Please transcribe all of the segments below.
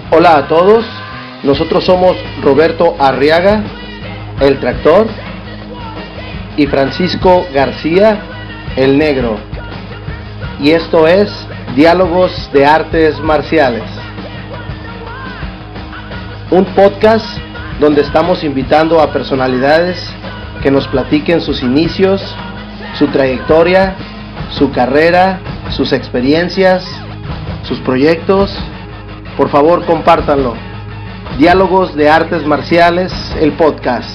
Hola a todos, nosotros somos Roberto Arriaga, el Tractor, y Francisco García, el Negro. Y esto es Diálogos de Artes Marciales, un podcast donde estamos invitando a personalidades que nos platiquen sus inicios, su trayectoria, su carrera, sus experiencias, sus proyectos. Por favor, compártanlo. Diálogos de Artes Marciales, el podcast.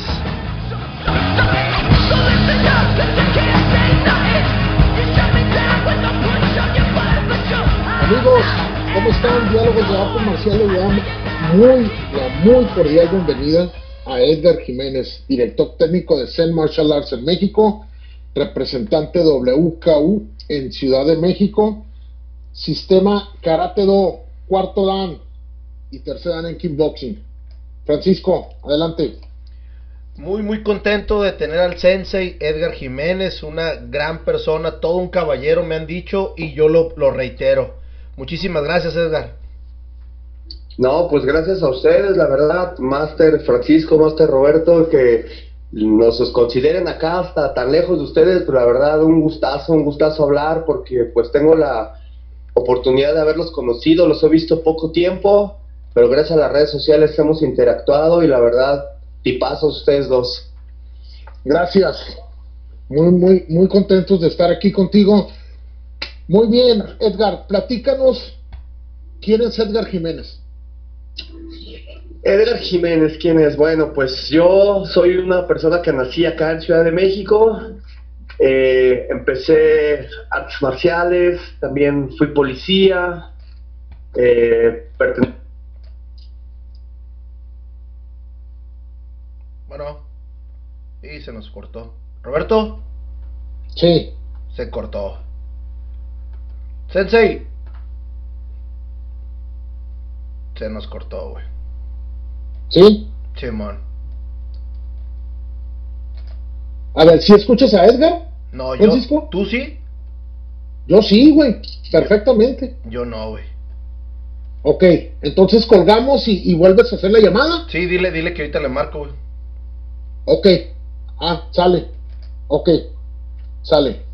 Amigos, ¿cómo están? Diálogos de Artes Marciales, le damos la muy cordial bienvenida a Edgar Jiménez, director técnico de Zen Martial Arts en México, representante WKU en Ciudad de México, sistema Karate Do, cuarto dan y tercer dan en kickboxing. Francisco, adelante. Muy contento de tener al sensei Edgar Jiménez, una gran persona, todo un caballero me han dicho y yo lo reitero. Muchísimas gracias, Edgar. No, pues gracias a ustedes, la verdad, Máster Francisco, Máster Roberto, que nos consideren acá hasta tan lejos de ustedes, pero la verdad un gustazo hablar, porque pues tengo la oportunidad de haberlos conocido, los he visto poco tiempo, pero gracias a las redes sociales hemos interactuado y la verdad, tipazos ustedes dos. Gracias, muy contentos de estar aquí contigo. Muy bien, Edgar, platícanos, ¿quién es Edgar Jiménez? Edgar Jiménez, ¿quién es? Bueno, pues yo soy una persona que nací acá en Ciudad de México. Empecé artes marciales, también fui policía, Bueno, y se nos cortó. ¿Roberto? Sí. Se cortó. Sensei. Se nos cortó, güey. ¿Sí? Simón. A ver, ¿sí escuchas a Edgar? No, ¿Francisco? ¿Tú sí? Yo sí, güey, perfectamente. Yo no, güey. Ok, entonces colgamos y vuelves a hacer la llamada. Sí, dile que ahorita le marco, güey. Ok, sale. Ok, sale.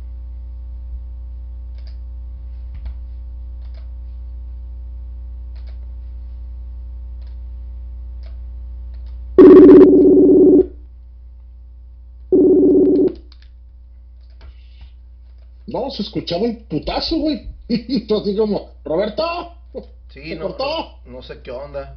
No, se escuchaba el putazo, güey. Y tú así como, Roberto, Sí, ¿se no, cortó? no sé qué onda.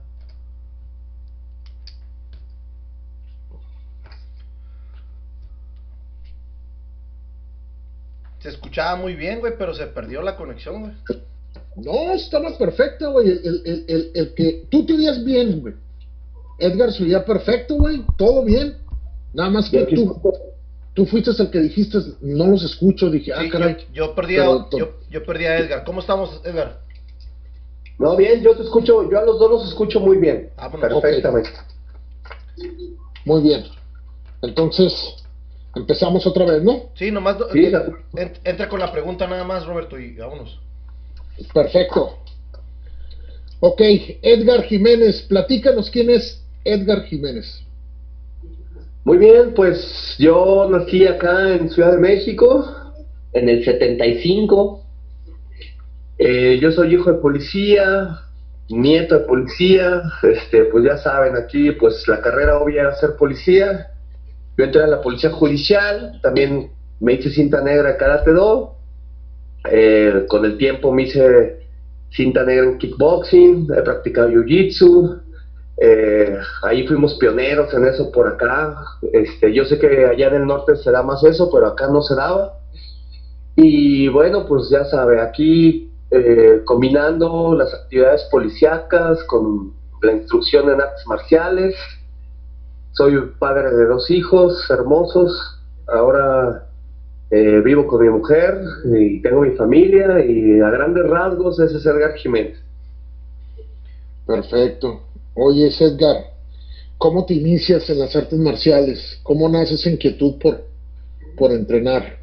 Se escuchaba muy bien, güey, pero se perdió la conexión, güey. No, estaba perfecto, güey. El que tú te oías bien, güey. Edgar se oía perfecto, güey. Todo bien. Nada más que tú fuiste el que dijiste, no los escucho. Dije, Sí, caray. yo perdí a Edgar. ¿Cómo estamos, Edgar? No, bien, yo te escucho, yo a los dos los escucho muy bien. Bueno, perfectamente. Okay. Muy bien. Entonces, empezamos otra vez, ¿no? Sí, nomás Sí, entra con la pregunta nada más, Roberto, y vámonos. Perfecto. Ok, Edgar Jiménez, platícanos quién es Edgar Jiménez. Muy bien, pues yo nací acá en Ciudad de México en el 75. Yo soy hijo de policía, nieto de policía. Pues ya saben, aquí pues la carrera obvia era ser policía. Yo entré a la policía judicial, también me hice cinta negra de Karate Do. Con el tiempo me hice cinta negra en kickboxing, he practicado jiu-jitsu. Ahí fuimos pioneros en eso por acá. Yo sé que allá en el norte se da más eso, pero acá no se daba. Y bueno, pues ya sabe, aquí combinando las actividades policíacas con la instrucción en artes marciales. Soy padre de 2 hijos hermosos. Ahora vivo con mi mujer y tengo mi familia, y a grandes rasgos ese es Edgar Jiménez. Perfecto. Oye, Edgar, ¿cómo te inicias en las artes marciales? ¿Cómo nace esa inquietud por entrenar?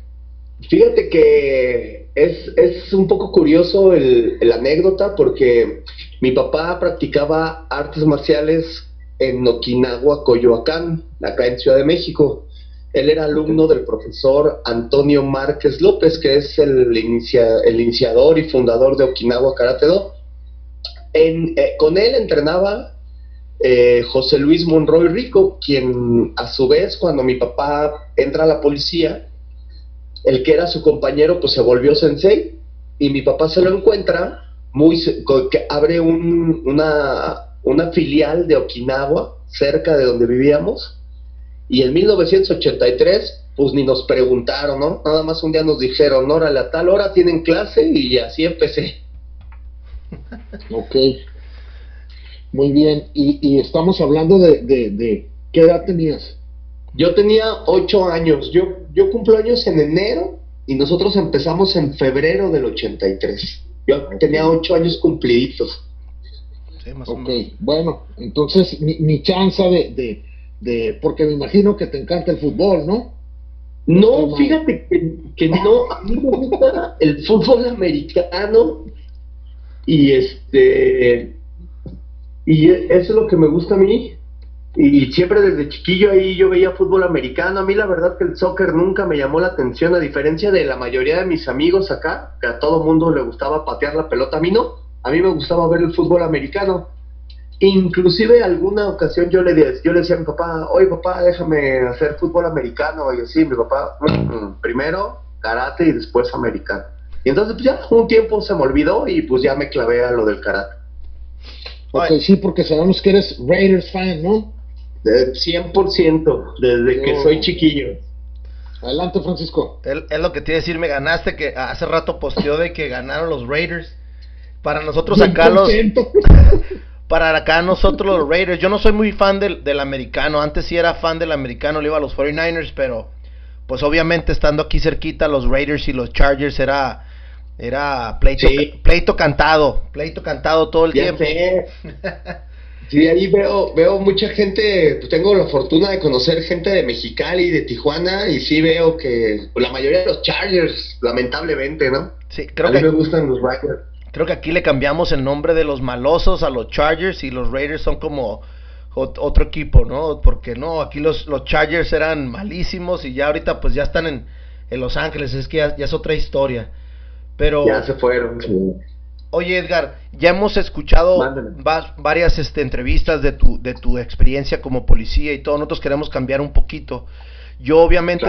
Fíjate que es un poco curioso la anécdota, porque Mi papá practicaba artes marciales en Okinawa, Coyoacán, acá en Ciudad de México. Él era alumno del profesor Antonio Márquez López, que es el iniciador y fundador de Okinawa Karate Do. Con él entrenaba José Luis Monroy Rico, quien a su vez, cuando mi papá entra a la policía, el que era su compañero pues se volvió sensei, y mi papá se lo encuentra que abre una filial de Okinawa cerca de donde vivíamos, y en 1983 pues ni nos preguntaron, ¿no? Nada más un día nos dijeron, órale, a tal hora tienen clase, y así empecé. Ok, muy bien. Y estamos hablando de ¿qué edad tenías? Yo tenía 8 años, yo cumplo años en enero, y nosotros empezamos en febrero del 83. Yo tenía 8 años cumpliditos. Sí, más o menos. Bueno, entonces ni chance porque me imagino que te encanta el fútbol, ¿no? No, fíjate que no, a mí me gusta el fútbol americano, y eso es lo que me gusta a mí, y siempre desde chiquillo ahí yo veía fútbol americano. A mí la verdad que el soccer nunca me llamó la atención, a diferencia de la mayoría de mis amigos acá, que a todo mundo le gustaba patear la pelota. A mí no, a mí me gustaba ver el fútbol americano. Inclusive alguna ocasión yo le decía a mi papá, oye papá, déjame hacer fútbol americano, y así mi papá, primero karate y después americano. Y entonces pues ya un tiempo se me olvidó, y pues ya me clavé a lo del karate. Ok, sí, porque sabemos que eres Raiders fan, ¿no? 100%, desde que soy chiquillo. Adelante, Francisco. Es lo que te iba a decir, me ganaste, que hace rato posteó de que ganaron los Raiders. Para nosotros acá para acá nosotros los Raiders, yo no soy muy fan del americano. Antes sí era fan del americano, le iba a los 49ers, pero pues obviamente estando aquí cerquita, los Raiders y los Chargers era pleito cantado todo el tiempo. Sí, ahí veo mucha gente, pues tengo la fortuna de conocer gente de Mexicali, de Tijuana, y sí veo que la mayoría de los Chargers, lamentablemente, ¿no? Sí, a mí me gustan los Raiders. Creo que aquí le cambiamos el nombre de los malosos a los Chargers, y los Raiders son como otro equipo, ¿no? Porque no, aquí los Chargers eran malísimos, y ya ahorita pues ya están en Los Ángeles, es que ya es otra historia. Pero ya se fueron. Sí. Oye, Edgar, ya hemos escuchado varias entrevistas de tu experiencia como policía y todo. Nosotros queremos cambiar un poquito. Yo obviamente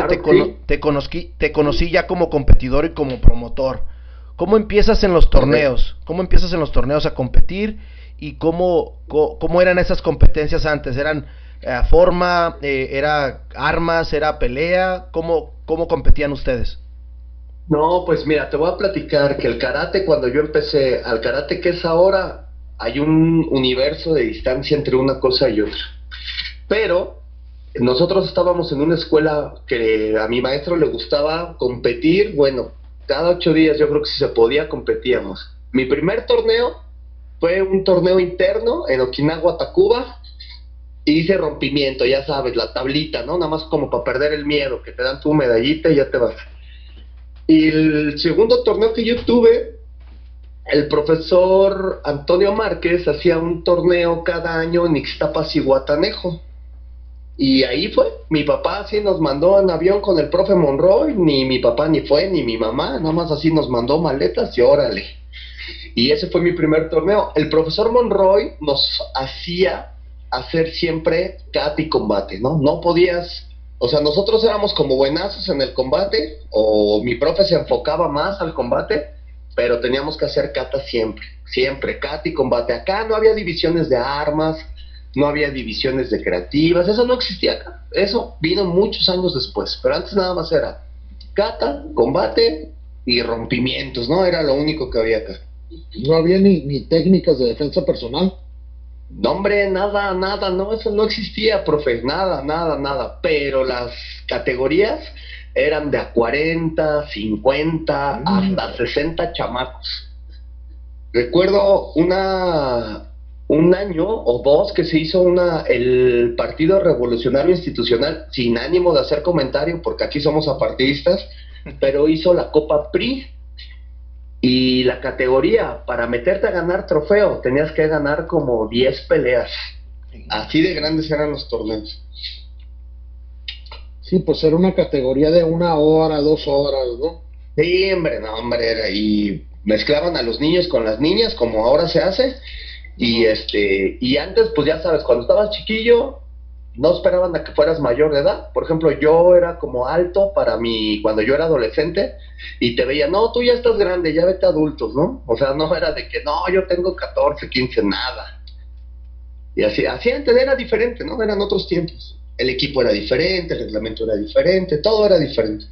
te conocí ya como competidor y como promotor. ¿Cómo empiezas en los torneos? ¿Cómo empiezas en los torneos a competir? ¿Y cómo eran esas competencias antes? ¿Eran forma? ¿Era armas? ¿Era pelea? ¿Cómo competían ustedes? No, pues mira, te voy a platicar que el karate, cuando yo empecé, al karate que es ahora, hay un universo de distancia entre una cosa y otra. Pero nosotros estábamos en una escuela que a mi maestro le gustaba competir. Bueno, cada 8 días yo creo que si se podía competíamos. Mi primer torneo fue un torneo interno en Okinawa, Takuba, y hice rompimiento, ya sabes, la tablita, ¿no? Nada más como para perder el miedo, que te dan tu medallita y ya te vas. Y el segundo torneo que yo tuve, el profesor Antonio Márquez hacía un torneo cada año en Ixtapas y Guatanejo. Y ahí fue, mi papá así nos mandó en avión con el profe Monroy, ni mi papá ni fue, ni mi mamá, nada más así nos mandó maletas y órale. Y ese fue mi primer torneo. El profesor Monroy nos hacía hacer siempre kata y combate, ¿no? No podías... O sea, nosotros éramos como buenazos en el combate, o mi profe se enfocaba más al combate, pero teníamos que hacer kata siempre, kata y combate. Acá no había divisiones de armas, no había divisiones de creativas, eso no existía acá. Eso vino muchos años después, pero antes nada más era kata, combate y rompimientos, ¿no? Era lo único que había acá. ¿No había ni técnicas de defensa personal? No, hombre, nada, no, eso no existía, profe, nada, pero las categorías eran de a 40, 50, hasta 60 chamacos. Recuerdo un año o dos que se hizo el Partido Revolucionario Institucional, sin ánimo de hacer comentario, porque aquí somos apartidistas, pero hizo la Copa PRI, Y la categoría, para meterte a ganar trofeo, tenías que ganar como 10 peleas. Así de grandes eran los torneos. Sí, pues era una categoría de 1 hora, 2 horas, ¿no? Sí, hombre, y mezclaban a los niños con las niñas, como ahora se hace. Y antes, pues ya sabes, cuando estabas chiquillo, no esperaban a que fueras mayor de edad. Por ejemplo, yo era como alto cuando yo era adolescente, y te veía, no, tú ya estás grande, ya vete a adultos, ¿no? O sea, no era de que, no, yo tengo 14, 15, nada. Y así antes era diferente, ¿no? Eran otros tiempos. El equipo era diferente, el reglamento era diferente, todo era diferente.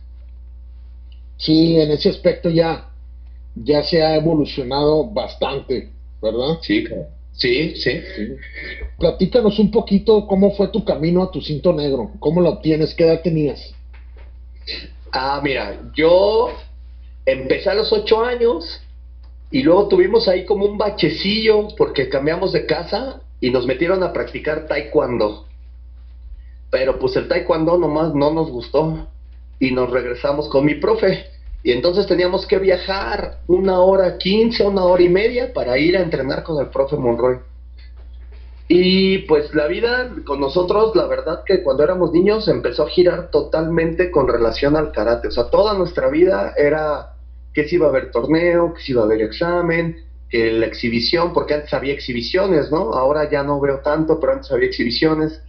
Sí, en ese aspecto ya se ha evolucionado bastante, ¿verdad? Sí, claro. Sí. Platícanos un poquito cómo fue tu camino a tu cinto negro, cómo lo obtienes, qué edad tenías. Mira, yo empecé a los 8 años y luego tuvimos ahí como un bachecillo porque cambiamos de casa y nos metieron a practicar taekwondo. Pero pues el taekwondo nomás no nos gustó y nos regresamos con mi profe. Y entonces teníamos que viajar 1 hora 15, 1 hora y media para ir a entrenar con el profe Monroy. Y pues la vida con nosotros, la verdad que cuando éramos niños empezó a girar totalmente con relación al karate. O sea, toda nuestra vida era que si iba a haber torneo, que si iba a haber examen, que la exhibición, porque antes había exhibiciones, ¿no? Ahora ya no veo tanto, pero antes había exhibiciones.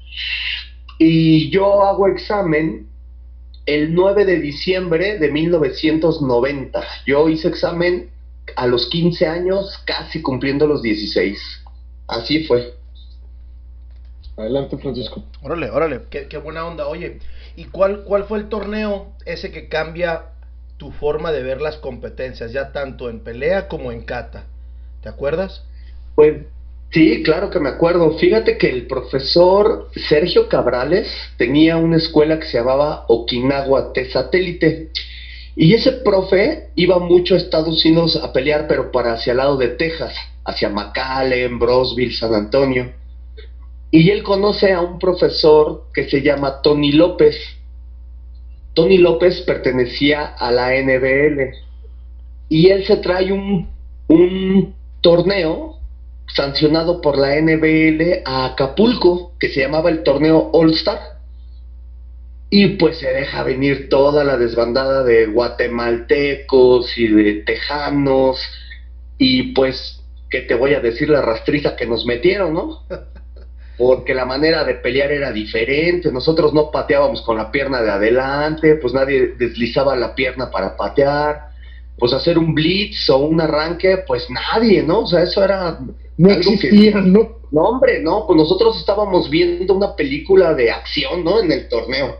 Y yo hago examen el 9 de diciembre de 1990. Yo hice examen a los 15 años, casi cumpliendo los 16. Así fue. Adelante, Francisco. Órale, qué buena onda. Oye, ¿y cuál fue el torneo ese que cambia tu forma de ver las competencias, ya tanto en pelea como en kata? ¿Te acuerdas? Pues sí, claro que me acuerdo. Fíjate que el profesor Sergio Cabrales tenía una escuela que se llamaba Okinawa T-Satélite. Y ese profe iba mucho a Estados Unidos a pelear, pero para hacia el lado de Texas, hacia McAllen, Brosville, San Antonio. Y él conoce a un profesor que se llama Tony López. Tony López pertenecía a la NBL. Y él se trae un torneo sancionado por la NBL a Acapulco, que se llamaba el torneo All Star. Y pues se deja venir toda la desbandada de guatemaltecos y de tejanos. Y pues, ¿qué te voy a decir? La rastriza que nos metieron, ¿no? Porque la manera de pelear era diferente. Nosotros no pateábamos con la pierna de adelante, pues nadie deslizaba la pierna para patear. Pues hacer un blitz o un arranque, pues nadie, ¿no? O sea, eso era... No existía, ¿no? No, hombre, no, pues nosotros estábamos viendo una película de acción, ¿no? En el torneo.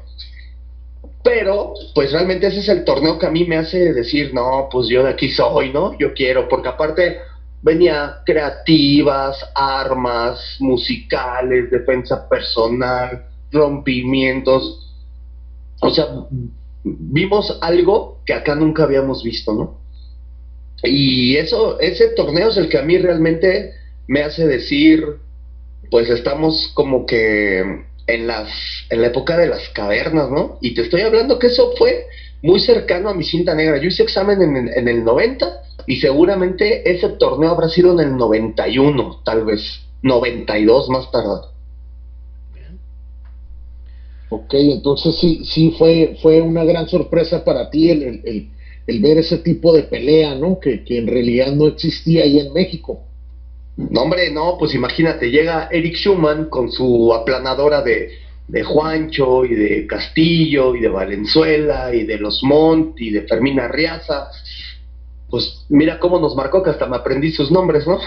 Pero, pues realmente ese es el torneo que a mí me hace decir, no, pues yo de aquí soy, ¿no? Yo quiero, porque aparte venía creativas, armas, musicales, defensa personal, rompimientos. O sea, vimos algo que acá nunca habíamos visto, ¿no? Y ese torneo es el que a mí realmente me hace decir, pues estamos como que en la época de las cavernas, ¿no? Y te estoy hablando que eso fue muy cercano a mi cinta negra. Yo hice examen en el 90 y seguramente ese torneo habrá sido en el 91, tal vez 92 más tarde. Ok, entonces sí fue una gran sorpresa para ti el ver ese tipo de pelea, ¿no? Que en realidad no existía ahí en México. No, hombre, no, pues imagínate, llega Eric Schumann con su aplanadora de Juancho y de Castillo y de Valenzuela y de Los Montt y de Fermín Arriaza. Pues mira cómo nos marcó que hasta me aprendí sus nombres, ¿no?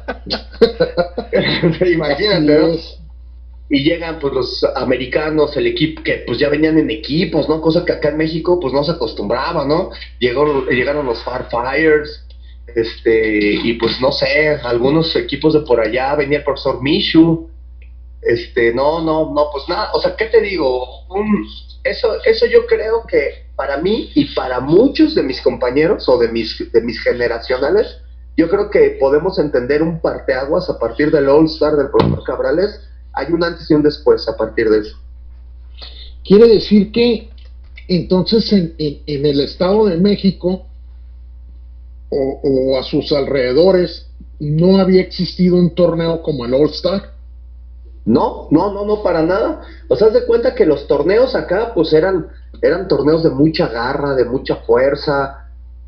Imagínate, ¿no? Y llegan pues los americanos, el equipo, que pues ya venían en equipos, ¿no? Cosa que acá en México pues no se acostumbraba, ¿no? Llegaron los Farfires, y pues no sé, algunos equipos de por allá, venía el profesor Mishu, no, pues nada, o sea, ¿qué te digo? Eso yo creo que para mí y para muchos de mis compañeros o de mis generacionales, yo creo que podemos entender un parteaguas a partir del All Star del profesor Cabrales. Hay un antes y un después a partir de eso. Quiere decir que entonces en el Estado de México o a sus alrededores no había existido un torneo como el All Star? No, para nada. O sea, haz de cuenta que los torneos acá, pues eran torneos de mucha garra, de mucha fuerza,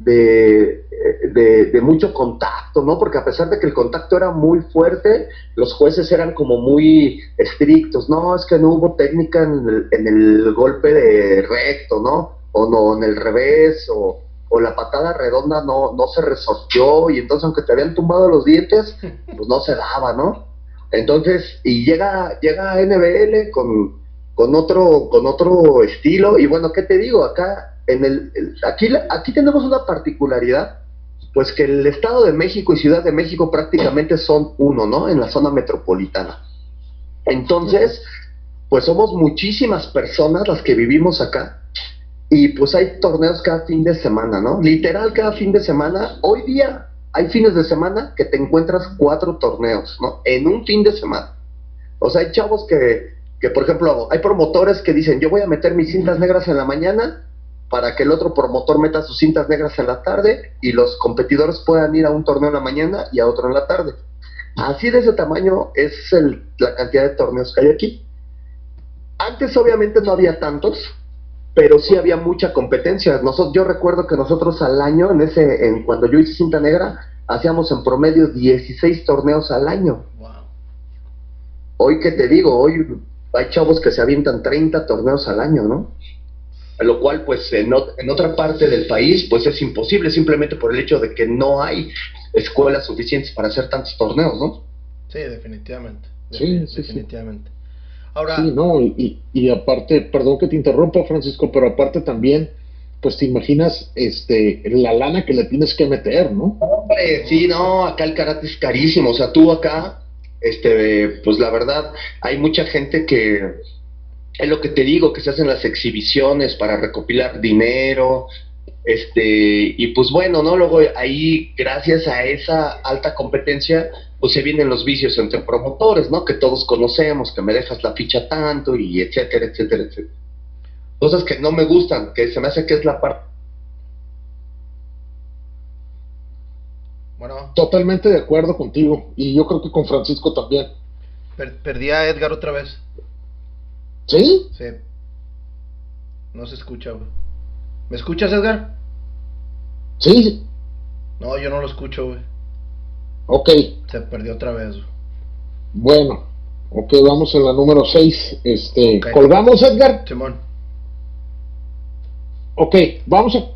de mucho contacto, ¿no? Porque a pesar de que el contacto era muy fuerte, los jueces eran como muy estrictos. No, es que no hubo técnica en el golpe de recto, ¿no? O no, en el revés, o la patada redonda no se resortió, y entonces aunque te habían tumbado los dientes, pues no se daba, ¿no? Entonces, y llega NBL con otro estilo, y bueno, ¿qué te digo? Acá, aquí tenemos una particularidad, pues que el Estado de México y Ciudad de México prácticamente son uno, ¿no? En la zona metropolitana. Entonces, pues somos muchísimas personas las que vivimos acá, y pues hay torneos cada fin de semana, ¿no? Literal, cada fin de semana. Hoy día hay fines de semana que te encuentras 4 torneos, ¿no? En un fin de semana. O sea, hay chavos que, por ejemplo, hay promotores que dicen, yo voy a meter mis cintas negras en la mañana para que el otro promotor meta sus cintas negras en la tarde, y los competidores puedan ir a un torneo en la mañana y a otro en la tarde. Así de ese tamaño es la cantidad de torneos que hay aquí. Antes obviamente no había tantos, pero sí había mucha competencia. Yo recuerdo que nosotros al año, cuando yo hice cinta negra, hacíamos en promedio 16 torneos al año. Wow. Hoy, ¿qué te digo? Hoy hay chavos que se avientan 30 torneos al año, ¿no? Lo cual, pues, en otra parte del país, pues es imposible, simplemente por el hecho de que no hay escuelas suficientes para hacer tantos torneos, ¿no? Sí, definitivamente. Definitivamente. Ahora, sí, no, y aparte, perdón que te interrumpa, Francisco, pero aparte también, pues te imaginas la lana que le tienes que meter, ¿no? Sí, no, acá el karate es carísimo. O sea, tú acá, pues la verdad, hay mucha gente que, es lo que te digo, que se hacen las exhibiciones para recopilar dinero, y pues bueno, ¿no? Luego ahí, gracias a esa alta competencia, pues se vienen los vicios entre promotores, ¿no? Que todos conocemos, que me dejas la ficha tanto, y etcétera, etcétera, etcétera. Cosas que no me gustan, que se me hace que es la parte. Bueno. Totalmente de acuerdo contigo, y yo creo que con Francisco también. Perdí a Edgar otra vez. ¿Sí? Sí. No se escucha, güey. ¿Me escuchas, Edgar? Sí. No, yo no lo escucho, güey. Ok. Se perdió otra vez, güey. Bueno, ok, vamos en la número 6. Okay. ¿Colgamos, Edgar? Simón. Ok, vamos a...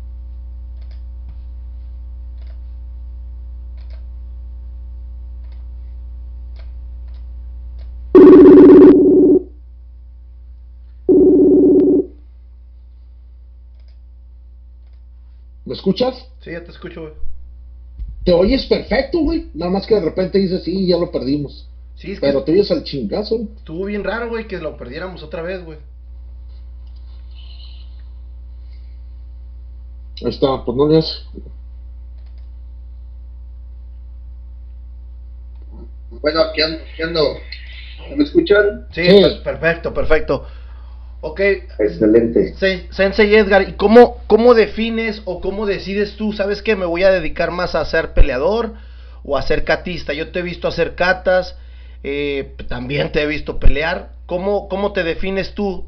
¿Me escuchas? Sí, ya te escucho, güey. Te oyes perfecto, güey. Nada más que de repente dices, sí, ya lo perdimos. Sí, es pero que te oyes al chingazo. Estuvo bien raro, güey, que lo perdiéramos otra vez, güey. Ahí está, pues no le haces. Bueno, aquí ando. ¿Me escuchan? Sí, perfecto. Ok. Excelente. Sensei Edgar, ¿y cómo defines o cómo decides tú? ¿Sabes qué? Me voy a dedicar más a ser peleador o a ser catista. Yo te he visto hacer catas, también te he visto pelear. ¿Cómo te defines tú?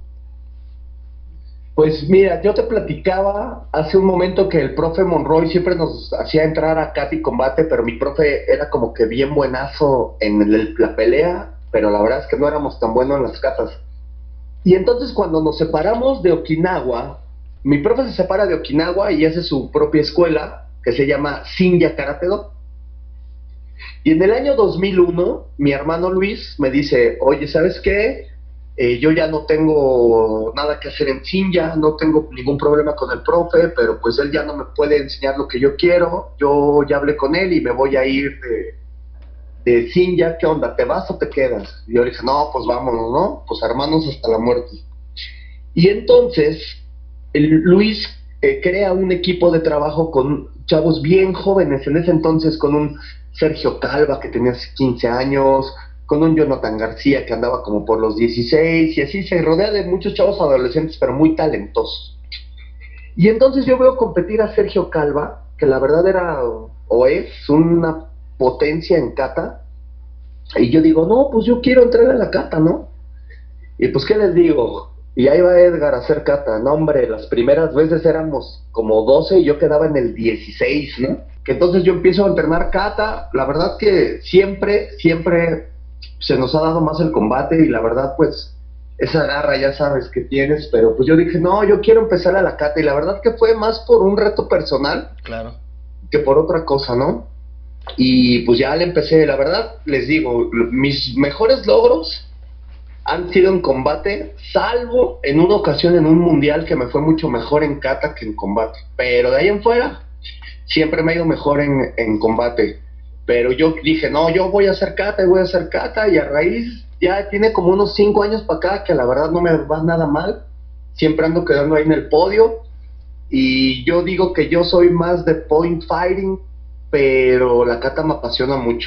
Pues mira, yo te platicaba hace un momento que el profe Monroy siempre nos hacía entrar a Cat y Combate, pero mi profe era como que bien buenazo en la pelea, pero la verdad es que no éramos tan buenos en las catas. Y entonces cuando nos separamos de Okinawa, mi profe se separa de Okinawa y hace su propia escuela, que se llama Shinya Karate Do. Y en el año 2001, mi hermano Luis me dice, oye, ¿sabes qué? Yo ya no tengo nada que hacer en Shinya, no tengo ningún problema con el profe, pero pues él ya no me puede enseñar lo que yo quiero. Yo ya hablé con él y me voy a ir de Shinya, ¿qué onda? ¿Te vas o te quedas? Y yo le dije, no, pues vámonos, ¿no? Pues hermanos hasta la muerte. Y entonces, Luis crea un equipo de trabajo con chavos bien jóvenes, en ese entonces con un Sergio Calva que tenía 15 años, con un Jonathan García que andaba como por los 16, y así se rodea de muchos chavos adolescentes, pero muy talentosos. Y entonces yo veo competir a Sergio Calva, que la verdad era o es una potencia en kata, y yo digo, no, pues yo quiero entrar a la kata, ¿no? Y pues, ¿qué les digo? Y ahí va Edgar a hacer kata. No, hombre, las primeras veces éramos como 12 y yo quedaba en el 16, ¿no? Que entonces yo empiezo a entrenar kata. La verdad que siempre se nos ha dado más el combate y la verdad, pues, esa garra ya sabes que tienes, pero pues yo dije, no, yo quiero empezar a la kata y la verdad que fue más por un reto personal, claro, que por otra cosa, ¿no? Y pues ya le empecé, la verdad, les digo, mis mejores logros han sido en combate, salvo en una ocasión en un mundial que me fue mucho mejor en kata que en combate, pero de ahí en fuera siempre me ha ido mejor en combate. Pero yo dije, no, yo voy a hacer kata y voy a hacer kata, y a raíz ya tiene como unos 5 años para acá que la verdad no me va nada mal, siempre ando quedando ahí en el podio, y yo digo que yo soy más de point fighting, pero la kata me apasiona mucho.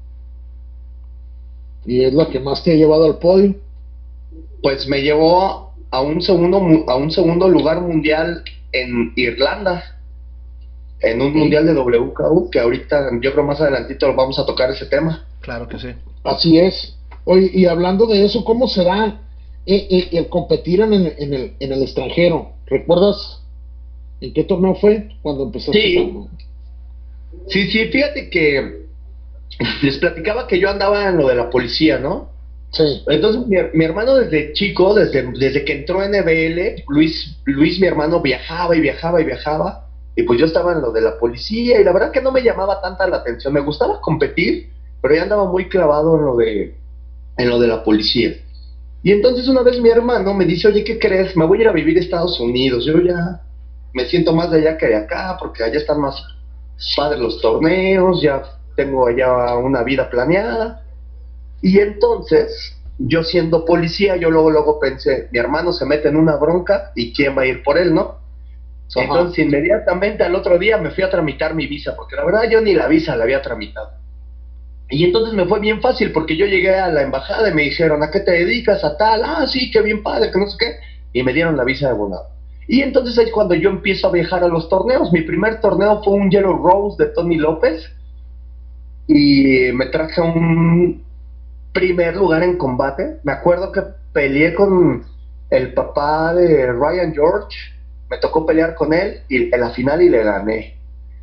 ¿Y es la que más te ha llevado al podio? Pues me llevó a un segundo lugar mundial en Irlanda, en un mundial de WKU, que ahorita yo creo más adelantito vamos a tocar ese tema. Claro que sí. Así es. Oye, y hablando de eso, ¿cómo será el competir en el extranjero? ¿Recuerdas en qué torneo fue cuando empezaste? Sí, fíjate que les platicaba que yo andaba en lo de la policía, ¿no? Sí. Entonces mi hermano desde chico, desde que entró en NBL, Luis, mi hermano, viajaba, y pues yo estaba en lo de la policía, y la verdad que no me llamaba tanta la atención, me gustaba competir, pero ya andaba muy clavado en lo de la policía. Y entonces una vez mi hermano me dice, oye, ¿qué crees? Me voy a ir a vivir a Estados Unidos, yo ya me siento más de allá que de acá, porque allá están más padres los torneos, ya tengo allá una vida planeada. Y entonces, yo siendo policía, yo luego pensé, mi hermano se mete en una bronca, ¿y quién va a ir por él, no? Ajá. Entonces, inmediatamente al otro día me fui a tramitar mi visa, porque la verdad yo ni la visa la había tramitado. Y entonces me fue bien fácil, porque yo llegué a la embajada y me dijeron, ¿a qué te dedicas? A tal, sí, qué bien padre, que no sé qué. Y me dieron la visa de volado. Y entonces es cuando yo empiezo a viajar a los torneos. Mi primer torneo fue un Yellow Rose de Tony López, y me traje un primer lugar en combate. Me acuerdo que peleé con el papá de Ryan George, me tocó pelear con él y en la final y le gané.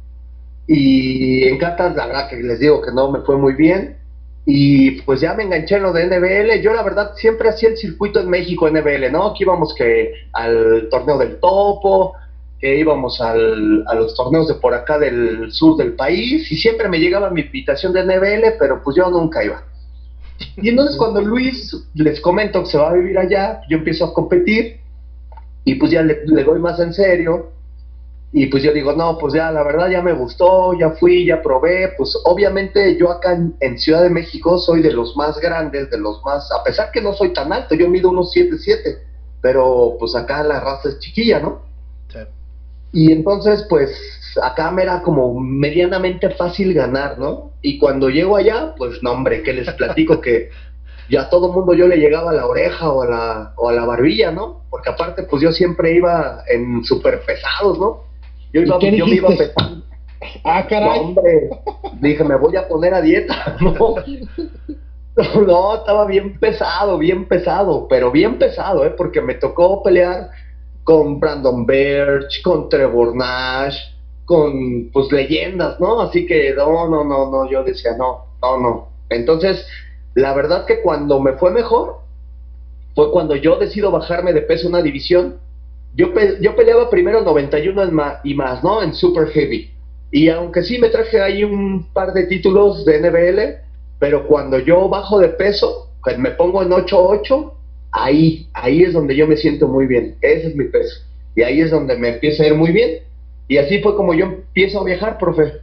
Y en katas la verdad que les digo que no me fue muy bien, y pues ya me enganché en lo de NBL. Yo la verdad siempre hacía el circuito en México NBL, ¿no? Aquí íbamos que al torneo del Topo, que íbamos a los torneos de por acá del sur del país, y siempre me llegaba mi invitación de NBL, pero pues yo nunca iba. Y entonces cuando Luis, les comento que se va a vivir allá, yo empiezo a competir, y pues ya le doy más en serio, y pues yo digo, no, pues ya la verdad ya me gustó, ya fui, ya probé. Pues obviamente yo acá en Ciudad de México soy de los más grandes, de los más, a pesar que no soy tan alto, yo mido unos 7'7", pero pues acá la raza es chiquilla, ¿no? Sí. Y entonces pues acá me era como medianamente fácil ganar, ¿no? Y cuando llego allá, pues no, hombre, ¿qué les platico? Que ya todo el mundo yo le llegaba a la oreja o a la barbilla, ¿no? Porque aparte pues yo siempre iba en súper pesados, ¿no? Yo me iba pesando. Caray. No, hombre, dije, me voy a poner a dieta, ¿no? No, estaba bien pesado, pero bien pesado, porque me tocó pelear con Brandon Birch, con Trevor Nash, con pues leyendas, ¿no? Así que no, yo decía no. Entonces, la verdad que cuando me fue mejor fue cuando yo decido bajarme de peso una división. Yo peleaba primero 91 y más, ¿no? En Super Heavy. Y aunque sí me traje ahí un par de títulos de NBL, pero cuando yo bajo de peso, me pongo en 8'8", ahí es donde yo me siento muy bien. Ese es mi peso. Y ahí es donde me empieza a ir muy bien. Y así fue como yo empiezo a viajar, profe.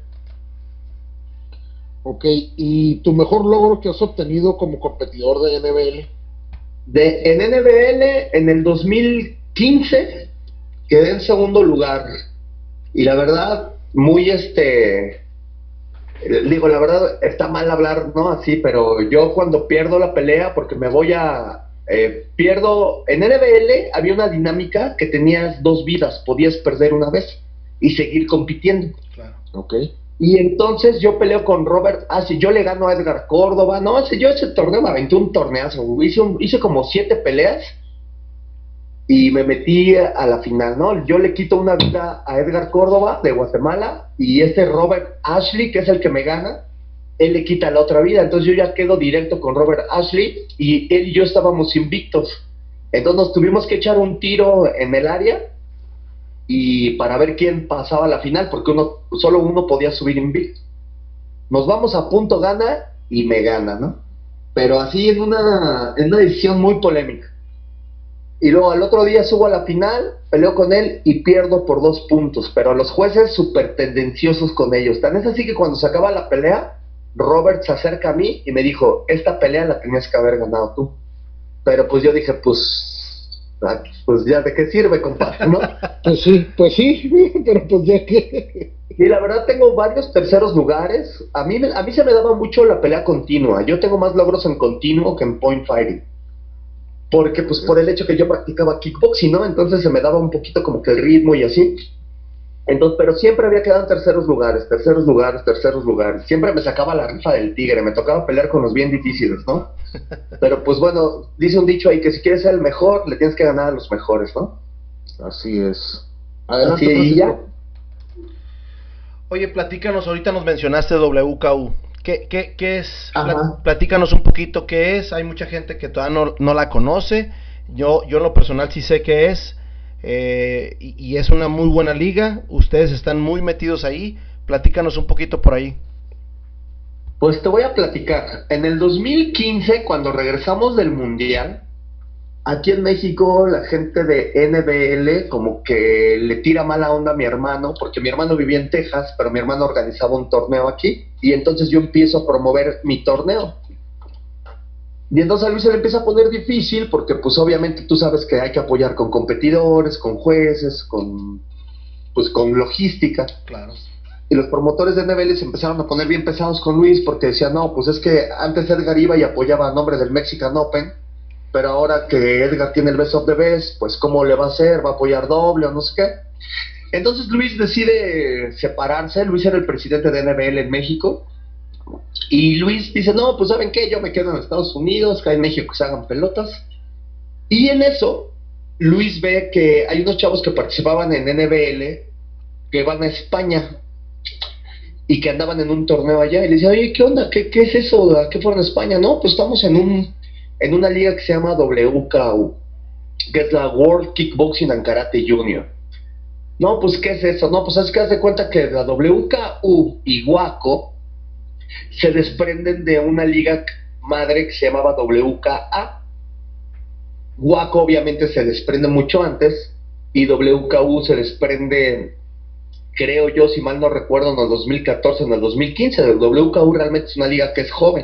Ok, ¿y tu mejor logro que has obtenido como competidor de NBL? En NBL, en el 2015, quedé en segundo lugar. Y la verdad, digo, la verdad, está mal hablar, ¿no? Así, pero yo cuando pierdo la pelea, porque me voy pierdo. En NBL había una dinámica que tenías 2 vidas, podías perder una vez. y seguir compitiendo. Claro. Ok. Y entonces yo peleo con Robert Ashley, yo le gano a Edgar Córdoba, no, yo ese torneo me aventé un torneazo, hice como 7 peleas y me metí a la final, ¿no? Yo le quito una vida a Edgar Córdoba de Guatemala y Robert Ashley, que es el que me gana, él le quita la otra vida, entonces yo ya quedo directo con Robert Ashley y él y yo estábamos invictos, entonces nos tuvimos que echar un tiro en el área y para ver quién pasaba a la final, porque solo uno podía subir invicto. Nos vamos a punto gana y me gana, ¿no? Pero así en una decisión muy polémica. Y luego al otro día subo a la final, peleo con él y pierdo por 2 puntos, pero los jueces súper tendenciosos con ellos. Tan es así que cuando se acaba la pelea, Robert se acerca a mí y me dijo, esta pelea la tenías que haber ganado tú. Pero pues yo dije, pues ya de qué sirve, compadre, ¿no? Pues sí, pero pues ya que... Y la verdad tengo varios terceros lugares. A mí se me daba mucho la pelea continua. Yo tengo más logros en continuo que en point fighting. Porque pues por el hecho que yo practicaba kickboxing, ¿no? Entonces se me daba un poquito como que el ritmo y así. Entonces, pero siempre había quedado en terceros lugares. Siempre me sacaba la rifa del tigre, me tocaba pelear con los bien difíciles, ¿no? Pero pues bueno, dice un dicho ahí que si quieres ser el mejor, le tienes que ganar a los mejores, ¿no? Así es. Adelante, así y ya. Oye, platícanos, ahorita nos mencionaste WKU. ¿Qué es? Platícanos un poquito qué es. Hay mucha gente que todavía no la conoce. Yo en lo personal sí sé qué es. Y es una muy buena liga. Ustedes están muy metidos ahí. Platícanos un poquito por ahí. Pues te voy a platicar. En el 2015, cuando regresamos del Mundial, aquí en México la gente de NBL como que le tira mala onda a mi hermano, porque mi hermano vivía en Texas, pero mi hermano organizaba un torneo aquí, y entonces yo empiezo a promover mi torneo. Y entonces a Luis se le empieza a poner difícil, porque pues obviamente tú sabes que hay que apoyar con competidores, con jueces, con logística. Claro. Y los promotores de NBL se empezaron a poner bien pesados con Luis, porque decían, no, pues es que antes Edgar iba y apoyaba a nombre del Mexican Open, pero ahora que Edgar tiene el Best of the Best, pues ¿cómo le va a hacer? ¿Va a apoyar doble o no sé qué? Entonces Luis decide separarse. Luis era el presidente de NBL en México, y Luis dice, no, pues ¿saben qué? Yo me quedo en Estados Unidos, que en México se hagan pelotas. Y en eso, Luis ve que hay unos chavos que participaban en NBL, que van a España, y que andaban en un torneo allá, y le dice, oye, ¿qué onda? ¿Qué es eso? ¿A qué fueron a España? No, pues estamos en una liga que se llama WKU, que es la World Kickboxing and Karate Junior. No, pues ¿qué es eso? No, pues es que haz de cuenta que la WKU y WACO se desprenden de una liga madre que se llamaba WKA. WACO obviamente se desprende mucho antes, y WKU se desprende, creo yo, si mal no recuerdo, en el 2014, en el 2015. El WKU realmente es una liga que es joven.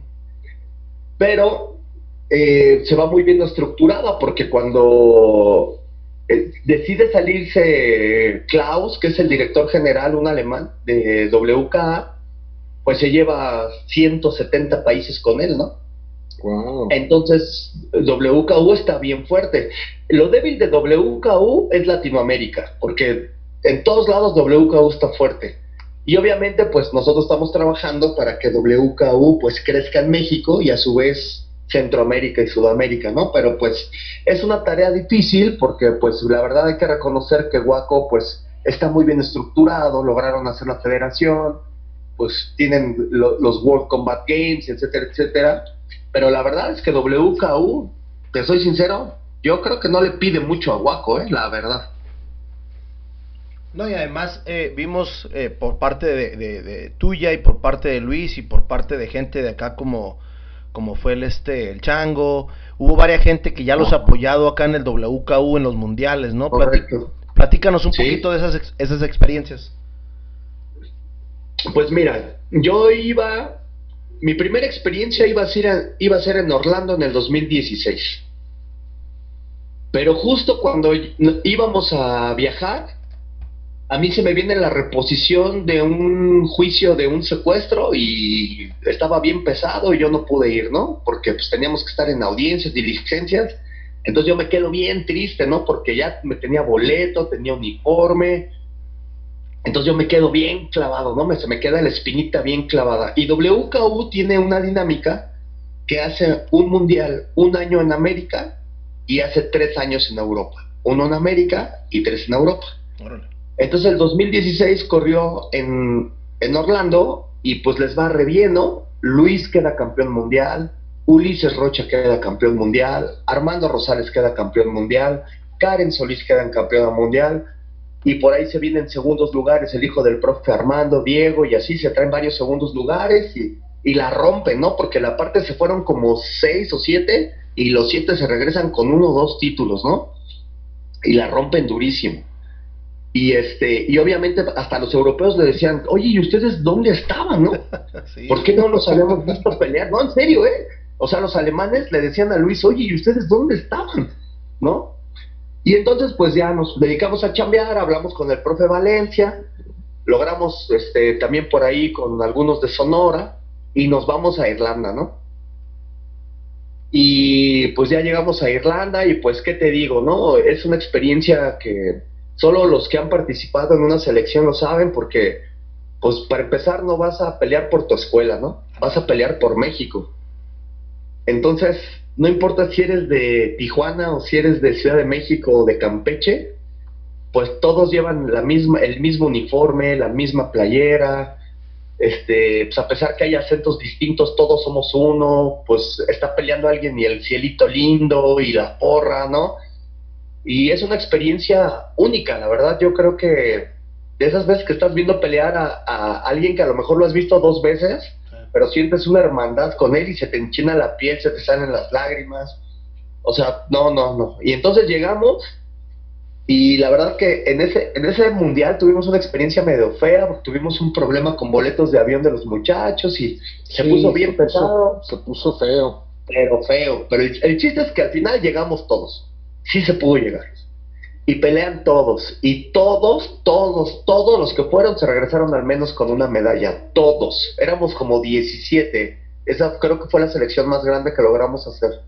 Pero se va muy bien estructurada, porque cuando decide salirse Klaus, que es el director general, un alemán de WKA, pues se lleva 170 países con él, ¿no? Wow. Entonces WKU está bien fuerte. Lo débil de WKU es Latinoamérica, porque en todos lados WKU está fuerte. Y obviamente pues nosotros estamos trabajando para que WKU pues crezca en México y a su vez Centroamérica y Sudamérica, ¿no? Pero pues es una tarea difícil, porque pues la verdad hay que reconocer que WACO pues está muy bien estructurado, lograron hacer la federación, pues tienen los World Combat Games, etcétera, etcétera. Pero la verdad es que WKU, te soy sincero, yo creo que no le pide mucho a WACO, la verdad. No, y además vimos por parte de tuya y por parte de Luis y por parte de gente de acá como fue el Chango, hubo varias gente que ya los ha apoyado acá en el WKU en los mundiales, ¿no? Platícanos un poquito de esas experiencias. Pues mira, mi primera experiencia iba a ser en Orlando en el 2016. Pero justo cuando íbamos a viajar, a mí se me viene la reposición de un juicio de un secuestro y estaba bien pesado y yo no pude ir, ¿no? Porque pues teníamos que estar en audiencias, diligencias. Entonces yo me quedo bien triste, ¿no? Porque ya me tenía boleto, tenía uniforme, Entonces yo me quedo bien clavado, ¿no? Se me queda la espinita bien clavada. Y WKU tiene una dinámica que hace un mundial, un año en América y hace 3 años en Europa. 1 en América y 3 en Europa. Órale. Entonces el 2016 corrió en Orlando y pues les va re bien, ¿no? Luis queda campeón mundial, Ulises Rocha queda campeón mundial, Armando Rosales queda campeón mundial, Karen Solís queda campeona mundial, y por ahí se vienen segundos lugares el hijo del profe Armando, Diego, y así se traen varios segundos lugares y la rompen, ¿no? Porque la parte se fueron como 6 o 7 y los 7 se regresan con 1 o 2 títulos, ¿no? Y la rompen durísimo. Y obviamente hasta los europeos le decían, oye, ¿y ustedes dónde estaban, no? Sí. ¿Por qué no los habíamos visto pelear? No, en serio, O sea, los alemanes le decían a Luis, oye, ¿y ustedes dónde estaban? ¿No? Y entonces pues ya nos dedicamos a chambear, hablamos con el profe Valencia, logramos también por ahí con algunos de Sonora y nos vamos a Irlanda, ¿no? Y pues ya llegamos a Irlanda y pues qué te digo, ¿no? Es una experiencia que solo los que han participado en una selección lo saben, porque pues para empezar no vas a pelear por tu escuela, ¿no? Vas a pelear por México. Entonces, no importa si eres de Tijuana o si eres de Ciudad de México o de Campeche, pues todos llevan el mismo uniforme, la misma playera, pues a pesar que hay acentos distintos, todos somos uno, pues está peleando alguien y el cielito lindo y la porra, ¿no? Y es una experiencia única, la verdad. Yo creo que de esas veces que estás viendo pelear a alguien que a lo mejor lo has visto 2 veces, pero sientes una hermandad con él y se te enchina la piel, se te salen las lágrimas. O sea, no. Y entonces llegamos y la verdad que en ese mundial tuvimos una experiencia medio fea, porque tuvimos un problema con boletos de avión de los muchachos y se puso bien pesado. Se puso feo. Pero feo. Pero el chiste es que al final llegamos todos. Sí se pudo llegar. Y pelean todos. Y todos los que fueron se regresaron al menos con una medalla. Todos. Éramos como 17. Esa creo que fue la selección más grande que logramos hacer.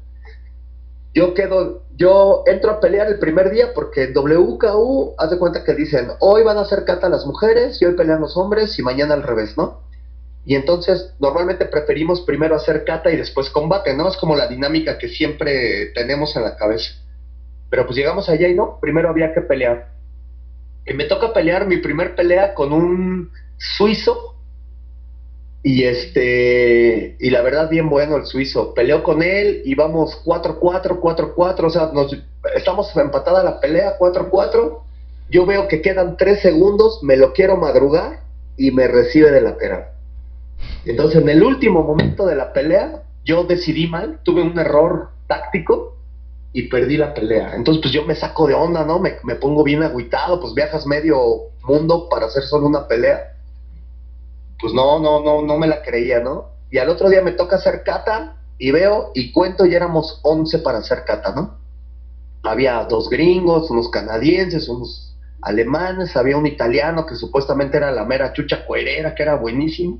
Yo entro a pelear el primer día porque en WKU, haz de cuenta que dicen, hoy van a hacer kata las mujeres y hoy pelean los hombres y mañana al revés, ¿no? Y entonces normalmente preferimos primero hacer kata y después combate, ¿no? Es como la dinámica que siempre tenemos en la cabeza. Pero pues llegamos allá y no, primero había que pelear. Y me toca pelear mi primer pelea con un suizo. Y la verdad bien bueno el suizo. Peleó con él y vamos 4-4, 4-4, o sea, estamos empatada la pelea, 4-4. Yo veo que quedan 3 segundos, me lo quiero madrugar y me recibe de lateral. Entonces en el último momento de la pelea, yo decidí mal, tuve un error táctico y perdí la pelea. Entonces pues yo me saco de onda, ¿no? Me pongo bien agüitado, pues viajas medio mundo para hacer solo una pelea. Pues no me la creía, ¿no? Y al otro día me toca hacer kata y veo y cuento y éramos 11 para hacer kata, ¿no? Había 2 gringos, unos canadienses, unos alemanes, había un italiano que supuestamente era la mera chucha cuerera, que era buenísimo.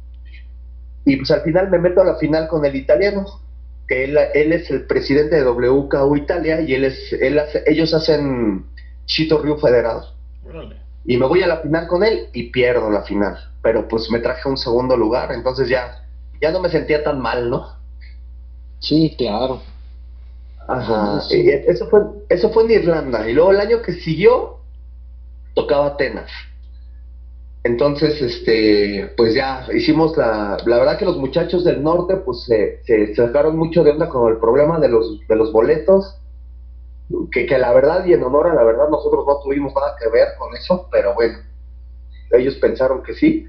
Y pues al final me meto a la final con el italiano, que él es el presidente de WKU Italia y ellos hacen Chito Ryu Federado. Y me voy a la final con él y pierdo la final. Pero pues me traje un segundo lugar, entonces ya no me sentía tan mal, ¿no? Sí, claro. Ajá. Y eso fue en Irlanda. Y luego el año que siguió tocaba Atenas. Entonces, pues ya hicimos la verdad que los muchachos del norte pues se sacaron mucho de onda con el problema de los boletos. Que la verdad, y en honor a la verdad, nosotros no tuvimos nada que ver con eso, pero bueno, ellos pensaron que sí.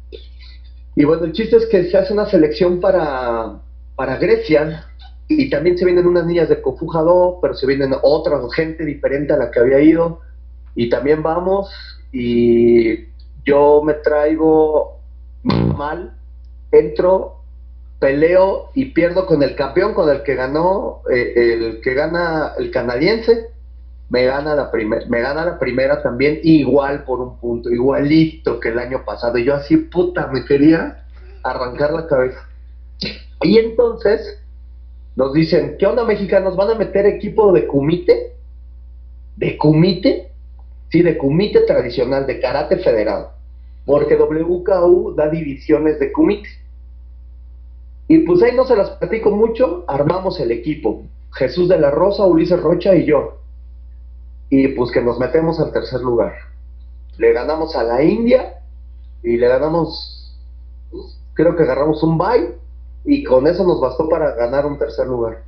Y bueno, el chiste es que se hace una selección para Grecia, y también se vienen unas niñas de Kofujado, pero se vienen otra gente diferente a la que había ido, y también vamos, y yo me traigo mal, entro, peleo y pierdo con el campeón, con el que ganó, el que gana el canadiense, me gana la primera también, igual por un punto, igualito que el año pasado, y yo así, puta, me quería arrancar la cabeza. Y entonces nos dicen, ¿qué onda, mexicanos? ¿Van a meter equipo de kumite? ¿De kumite? sí, de kumite tradicional, de karate federado, porque WKU da divisiones de kumite. Y pues ahí no se las platico mucho, armamos el equipo, Jesús de la Rosa, Ulises Rocha y yo, y pues que nos metemos al tercer lugar. Le ganamos a la India, y le ganamos, creo que agarramos un bye, y con eso nos bastó para ganar un tercer lugar.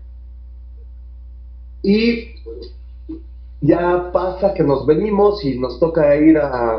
Y ya pasa que nos venimos y nos toca ir a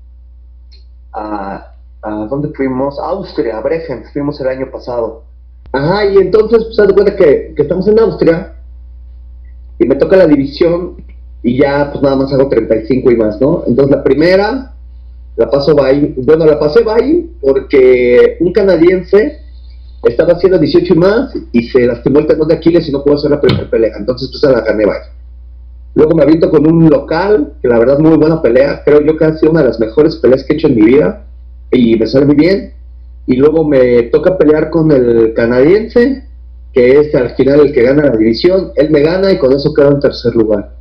¿dónde fuimos? Austria, a Bregenz, fuimos el año pasado. Ajá, y entonces pues haz de cuenta que estamos en Austria y me toca la división y ya pues nada más hago 35 y más, ¿no? Entonces la primera la paso bye, bueno, la pasé bye porque un canadiense estaba haciendo 18 y más y se lastimó el tendón de Aquiles y no pudo hacer la primera pelea, entonces pues la gané bye. Luego me aviento con un local, que la verdad muy buena pelea, creo yo que ha sido una de las mejores peleas que he hecho en mi vida y me sale muy bien. Y luego me toca pelear con el canadiense, que es al final el que gana la división. Él me gana y con eso quedo en tercer lugar.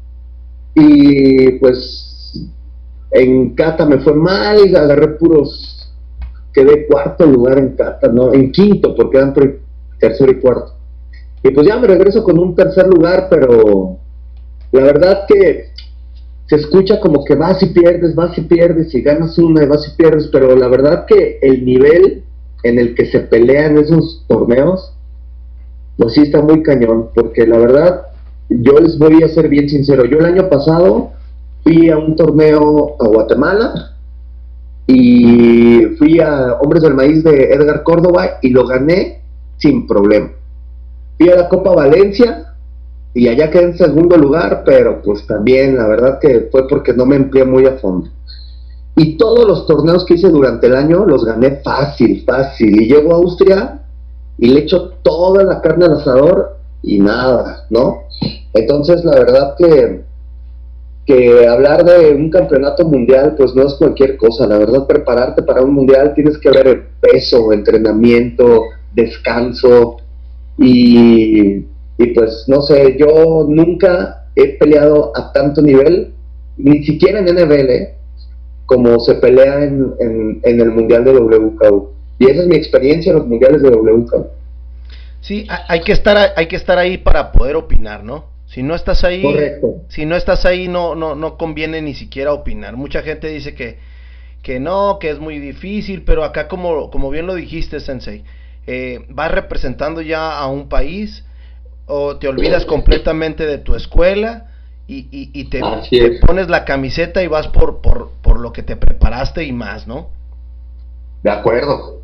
Y pues en kata me fue mal, agarré puros, quedé cuarto lugar en kata, no, en quinto, porque eran tercero y cuarto. Y pues ya me regreso con un tercer lugar, pero la verdad que se escucha como que vas y pierdes, y ganas una y vas y pierdes, pero la verdad que el nivel en el que se pelean esos torneos, pues sí está muy cañón, porque la verdad, yo les voy a ser bien sincero, yo el año pasado fui a un torneo a Guatemala, y fui a Hombres del Maíz de Edgar Córdoba, y lo gané sin problema. Fui a la Copa Valencia, y allá quedé en segundo lugar, pero pues también la verdad que fue porque no me empleé muy a fondo. Y todos los torneos que hice durante el año los gané fácil, y llego a Austria y le echo toda la carne al asador y nada, ¿no? Entonces la verdad que hablar de un campeonato mundial pues no es cualquier cosa, la verdad prepararte para un mundial tienes que ver el peso, entrenamiento, descanso y pues no sé, yo nunca he peleado a tanto nivel, ni siquiera en NBL, como se pelea en el mundial de WKU. Y esa es mi experiencia en los mundiales de WKU. Sí, hay que estar ahí para poder opinar, ¿no? Si no estás ahí, correcto. Si no estás ahí, no conviene ni siquiera opinar. Mucha gente dice que no, que es muy difícil, pero acá como bien lo dijiste, Sensei, vas representando ya a un país, o te olvidas completamente de tu escuela y te pones la camiseta y vas por lo que te preparaste y más, ¿no? De acuerdo.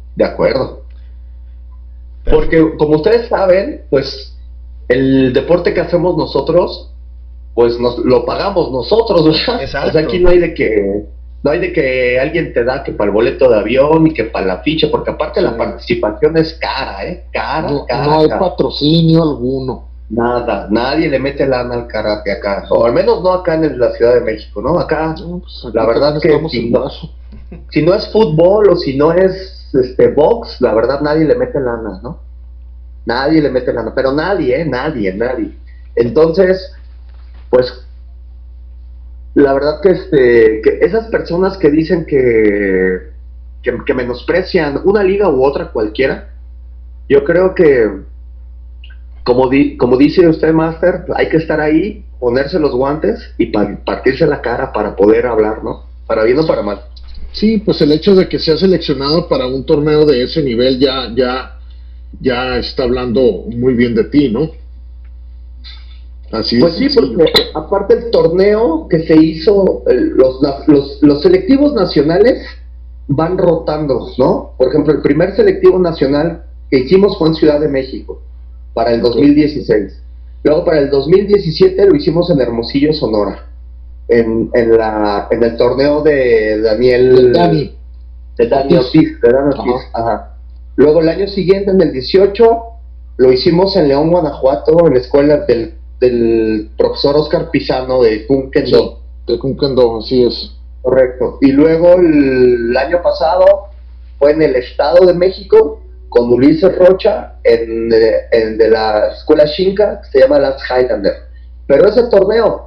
Porque como ustedes saben, pues el deporte que hacemos nosotros, pues lo pagamos nosotros, ¿verdad? Exacto. O sea, aquí no hay de que alguien te da que para el boleto de avión y que para la ficha, porque aparte la participación es cara, cara. No hay patrocinio alguno. Nada, nadie le mete lana al karate acá, o al menos no acá en la Ciudad de México, ¿no? Acá, pues la verdad que si no es fútbol o si no es box, la verdad nadie le mete lana, ¿no? Nadie le mete lana, pero nadie. Entonces, pues la verdad que esas personas que dicen que menosprecian una liga u otra cualquiera, yo creo que como dice usted, Master, hay que estar ahí, ponerse los guantes y partirse la cara para poder hablar, ¿no? Para bien o para mal. Sí, pues el hecho de que sea seleccionado para un torneo de ese nivel ya está hablando muy bien de ti, ¿no? Así pues sí, porque aparte el torneo que se hizo, los selectivos nacionales van rotando, ¿no? Por ejemplo, el primer selectivo nacional que hicimos fue en Ciudad de México, para el 2016. Luego para el 2017 lo hicimos en Hermosillo, Sonora, en el torneo de Dani Ortiz. Ajá. Luego el año siguiente, en el 18, lo hicimos en León, Guanajuato, en la escuela del profesor Oscar Pisano de Kung Kendo. Sí, de Kung Kendo, así es. Correcto. Y luego el año pasado fue en el Estado de México, con Ulises Rocha, de la escuela Shinka, que se llama Last Highlander. Pero ese torneo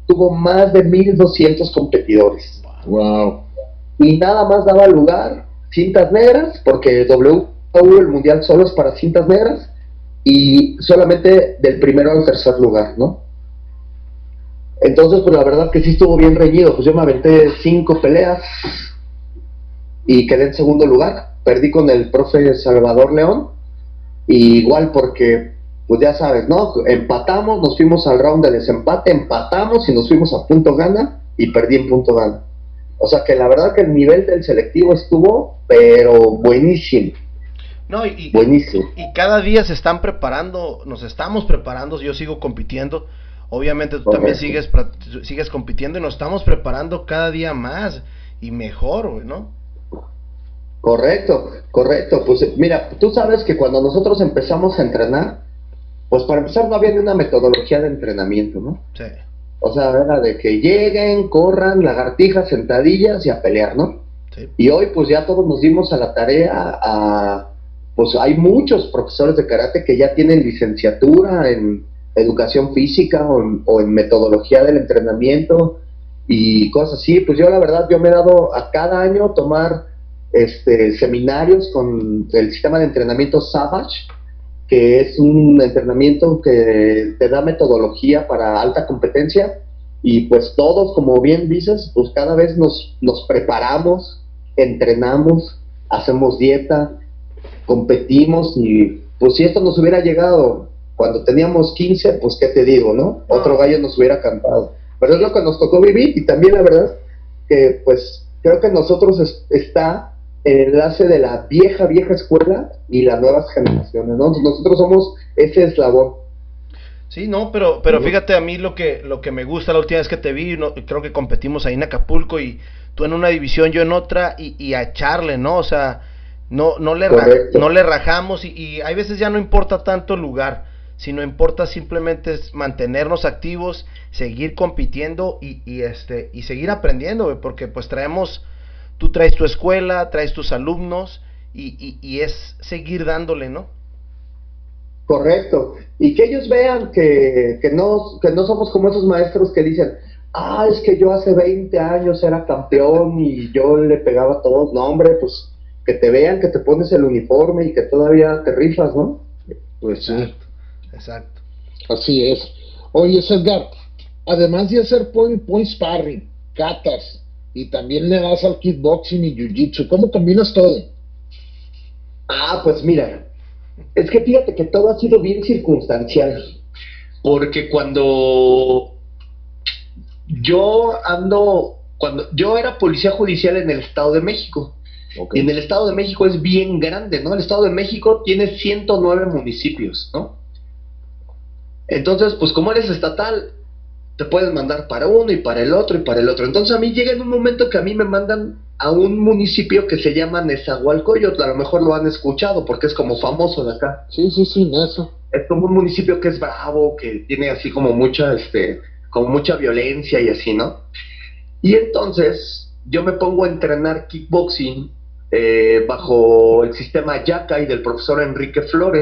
tuvo más de 1,200 competidores. Wow. Y nada más daba lugar cintas negras, porque WU, el mundial solo es para cintas negras, y solamente del primero al tercer lugar, ¿no? Entonces, pues la verdad que sí estuvo bien reñido. Pues yo me aventé 5 peleas y quedé en segundo lugar. Perdí con el profe Salvador León, y igual porque, pues ya sabes, ¿no? Empatamos, nos fuimos al round de desempate, empatamos y nos fuimos a punto gana, y perdí en punto gana. O sea que la verdad que el nivel del selectivo estuvo, pero buenísimo. No, buenísimo. Y cada día se están preparando, nos estamos preparando, yo sigo compitiendo, obviamente tú también sigues compitiendo, y nos estamos preparando cada día más y mejor, ¿no? Correcto. Pues mira, tú sabes que cuando nosotros empezamos a entrenar, pues para empezar no había ni una metodología de entrenamiento, ¿no? Sí. O sea, era de que lleguen, corran, lagartijas, sentadillas y a pelear, ¿no? Sí. Y hoy pues ya todos nos dimos a la tarea pues hay muchos profesores de karate que ya tienen licenciatura en educación física o en metodología del entrenamiento y cosas así. Pues yo la verdad, yo me he dado a cada año tomar seminarios con el sistema de entrenamiento Savage, que es un entrenamiento que te da metodología para alta competencia, y pues todos, como bien dices, pues cada vez nos preparamos, entrenamos, hacemos dieta, competimos, y pues si esto nos hubiera llegado cuando teníamos 15, pues qué te digo, ¿no? Otro gallo nos hubiera cantado. Pero es lo que nos tocó vivir, y también la verdad que pues creo que nosotros está el enlace de la vieja escuela y las nuevas generaciones, ¿no? Nosotros somos ese eslabón. Sí, no, pero fíjate, a mí lo que me gusta, la última vez que te vi, creo que competimos ahí en Acapulco, y tú en una división, yo en otra, y a echarle, ¿no? O sea, no le rajamos, y hay veces ya no importa tanto el lugar, sino importa simplemente es mantenernos activos, seguir compitiendo y seguir aprendiendo, porque pues tú traes tu escuela, traes tus alumnos, y es seguir dándole, ¿no? Correcto, y que ellos vean que no somos como esos maestros que dicen, es que yo hace 20 años era campeón y yo le pegaba a todos. No, hombre, pues que te vean que te pones el uniforme y que todavía te rifas, ¿no? Pues sí. Exacto. Así es. Oye, Edgar, además de hacer point sparring, katas, y también le das al kickboxing y jiu-jitsu, ¿cómo combinas todo? Pues mira, es que fíjate que todo ha sido bien circunstancial, porque cuando yo era policía judicial en el Estado de México, okay. Y en el Estado de México es bien grande, ¿no? El Estado de México tiene 109 municipios, ¿no? Entonces, pues como eres estatal, te puedes mandar para uno y para el otro y para el otro. Entonces a mí llega en un momento que a mí me mandan a un municipio que se llama Nezahualcóyotl. A lo mejor lo han escuchado porque es como famoso de acá. Sí, Nesa. Es como un municipio que es bravo, que tiene así como mucha violencia y así, ¿no? Y entonces yo me pongo a entrenar kickboxing bajo el sistema Yakai del profesor Enrique Flores.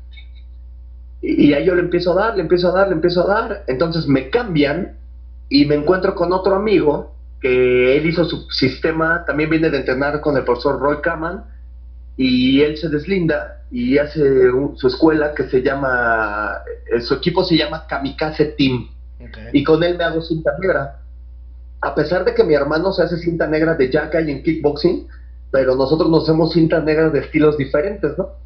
Y ahí yo le empiezo a dar. Entonces me cambian y me encuentro con otro amigo que él hizo su sistema, también viene de entrenar con el profesor Roy Kaman, y él se deslinda y hace su escuela que se llama, su equipo se llama Kamikaze Team. Okay. Y con él me hago cinta negra. A pesar de que mi hermano se hace cinta negra de Yakai en kickboxing, pero nosotros nos hacemos cintas negras de estilos diferentes, ¿no?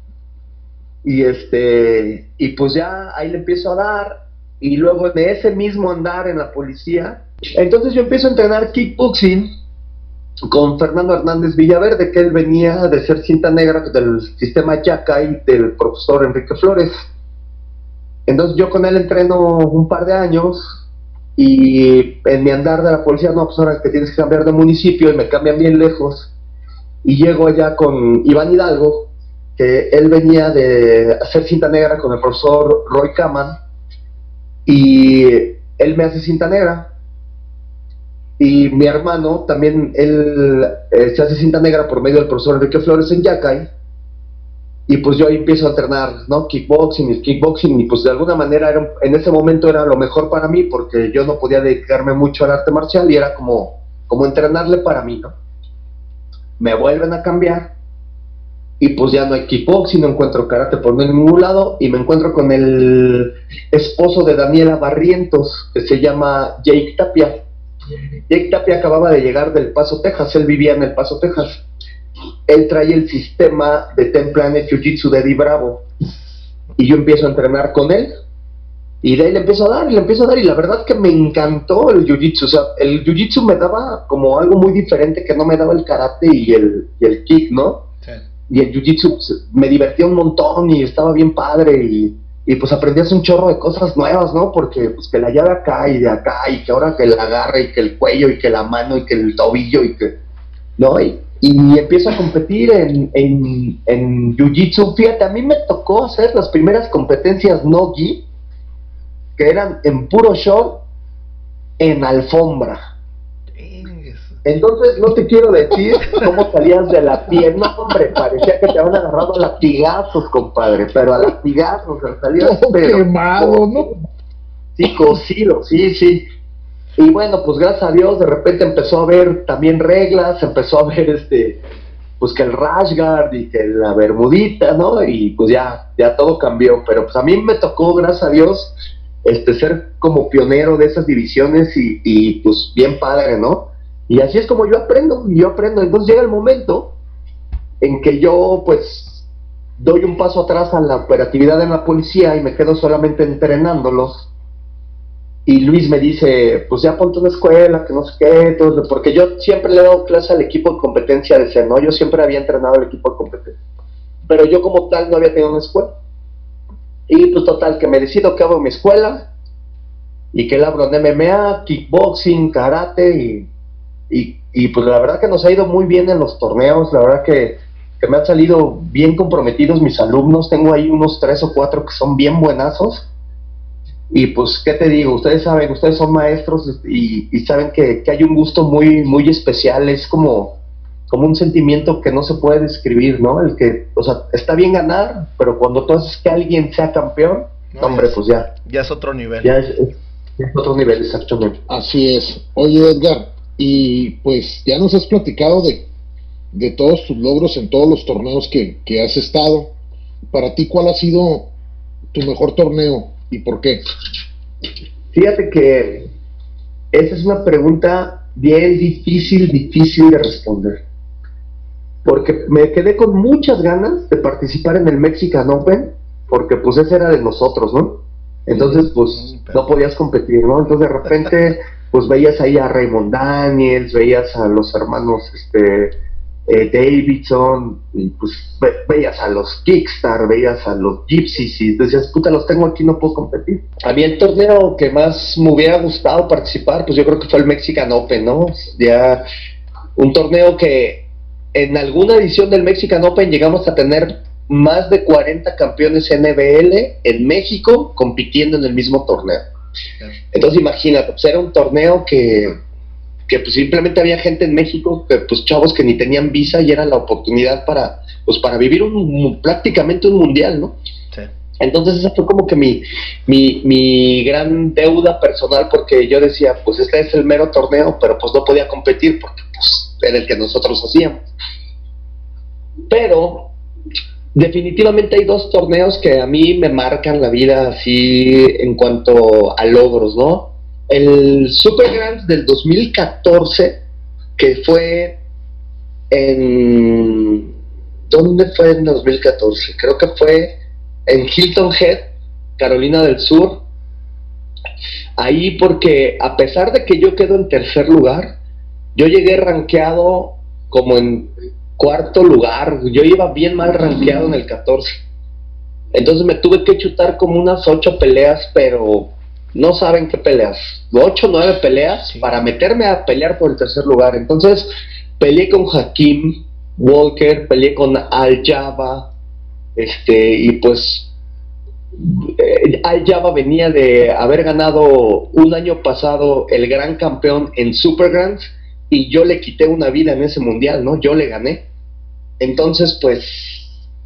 Y pues ya ahí le empiezo a dar, y luego de ese mismo andar en la policía, entonces yo empiezo a entrenar kickboxing con Fernando Hernández Villaverde, que él venía de ser cinta negra del sistema Yakai del profesor Enrique Flores. Entonces yo con él entreno un par de años, y en mi andar de la policía, no, pues ahora que tienes que cambiar de municipio, y me cambian bien lejos, y llego allá con Iván Hidalgo, que él venía de hacer cinta negra con el profesor Roy Kaman, y él me hace cinta negra, y mi hermano también, él se hace cinta negra por medio del profesor Enrique Flores en Yakai, Y pues yo ahí empiezo a entrenar, ¿no? Kickboxing, y pues de alguna manera en ese momento era lo mejor para mí, porque yo no podía dedicarme mucho al arte marcial y era como entrenarle para mí, ¿no? Me vuelven a cambiar y pues ya no hay kickboxing, no encuentro karate por ningún lado, y me encuentro con el esposo de Daniela Barrientos, que se llama Jake Tapia. Jake Tapia acababa de llegar del Paso, Texas, él vivía en El Paso, Texas. Él trae el sistema de Ten Planet Jiu-Jitsu de Eddie Bravo, y yo empiezo a entrenar con él, y de ahí le empiezo a dar, y la verdad que me encantó el Jiu-Jitsu. O sea, el Jiu-Jitsu me daba como algo muy diferente que no me daba el karate y el kick, ¿no? Sí. Y el Jiu-Jitsu pues, me divertía un montón y estaba bien padre, y pues aprendías un chorro de cosas nuevas, ¿no? Porque pues que la llave acá y de acá, y que ahora que la agarre, y que el cuello, y que la mano, y que el tobillo, y que... ¿no? Y empiezo a competir en Jiu-Jitsu. Fíjate, a mí me tocó hacer las primeras competencias no-gi, que eran en puro show, en alfombra. Entonces no te quiero decir cómo salías de la pierna, hombre, parecía que te habían agarrado a latigazos, compadre, pero a latigazos, o sea, salías quemado, ¿no? Sí, cocido, sí. Y bueno, pues gracias a Dios, de repente empezó a haber también reglas, empezó a haber pues que el rash guard y que la bermudita, ¿no? Y pues ya todo cambió, pero pues a mí me tocó, gracias a Dios, ser como pionero de esas divisiones y pues bien padre, ¿no? Y así es como yo aprendo. Entonces llega el momento en que yo pues doy un paso atrás a la operatividad en la policía y me quedo solamente entrenándolos. Y Luis me dice, pues ya ponte una escuela, que no sé qué, todo, porque yo siempre le he dado clase al equipo de competencia de CEN, ¿no? Yo siempre había entrenado al equipo de competencia, pero yo como tal no había tenido una escuela. Y pues total, que me decido que abro mi escuela, y que la abro en MMA, kickboxing, karate, y pues la verdad que nos ha ido muy bien en los torneos. La verdad que me han salido bien comprometidos mis alumnos. Tengo ahí unos 3 o 4 que son bien buenazos. Y pues, ¿qué te digo? Ustedes saben, ustedes son maestros y saben que hay un gusto muy, muy especial. Es como un sentimiento que no se puede describir, ¿no? El que, o sea, está bien ganar, pero cuando tú haces que alguien sea campeón, no, hombre, pues ya. Ya es otro nivel. Ya es otro nivel, exactamente. Así es. Oye, Edgar, y pues ya nos has platicado de todos tus logros en todos los torneos que has estado. Para ti, ¿cuál ha sido tu mejor torneo y por qué? Fíjate que esa es una pregunta bien difícil de responder, porque me quedé con muchas ganas de participar en el Mexican Open, porque pues ese era de nosotros, ¿no? Entonces pues no podías competir, ¿no? Entonces de repente pues veías ahí a Raymond Daniels, veías a los hermanos Davidson, y pues veías a los Kickstar, veías a los Gypsies, y decías, puta, los tengo aquí, no puedo competir. A mí el torneo que más me hubiera gustado participar, pues yo creo que fue el Mexican Open, ¿no? Ya un torneo que en alguna edición del Mexican Open llegamos a tener más de 40 campeones NBL en México compitiendo en el mismo torneo. Entonces imagínate, pues era un torneo que pues simplemente había gente en México, pues chavos que ni tenían visa, y era la oportunidad para vivir prácticamente un mundial, ¿no? Sí. Entonces esa fue como que mi gran deuda personal, porque yo decía, pues este es el mero torneo, pero pues no podía competir porque pues era el que nosotros hacíamos. Pero definitivamente hay 2 torneos que a mí me marcan la vida así en cuanto a logros, ¿no? El Super Grand del 2014, que fue en... ¿Dónde fue en 2014? Creo que fue en Hilton Head, Carolina del Sur. Ahí, porque a pesar de que yo quedo en tercer lugar, yo llegué rankeado como en 4º lugar. Yo iba bien mal rankeado en el 14. Entonces me tuve que chutar como unas 8 peleas, pero no saben qué peleas, 8 o 9 peleas, sí, para meterme a pelear por el tercer lugar. Entonces peleé con Hakeem Walker, peleé con Al Jabba, y pues Al Jabba venía de haber ganado un año pasado el gran campeón en Super Grands, y yo le quité una vida en ese mundial, ¿no? Yo le gané. Entonces pues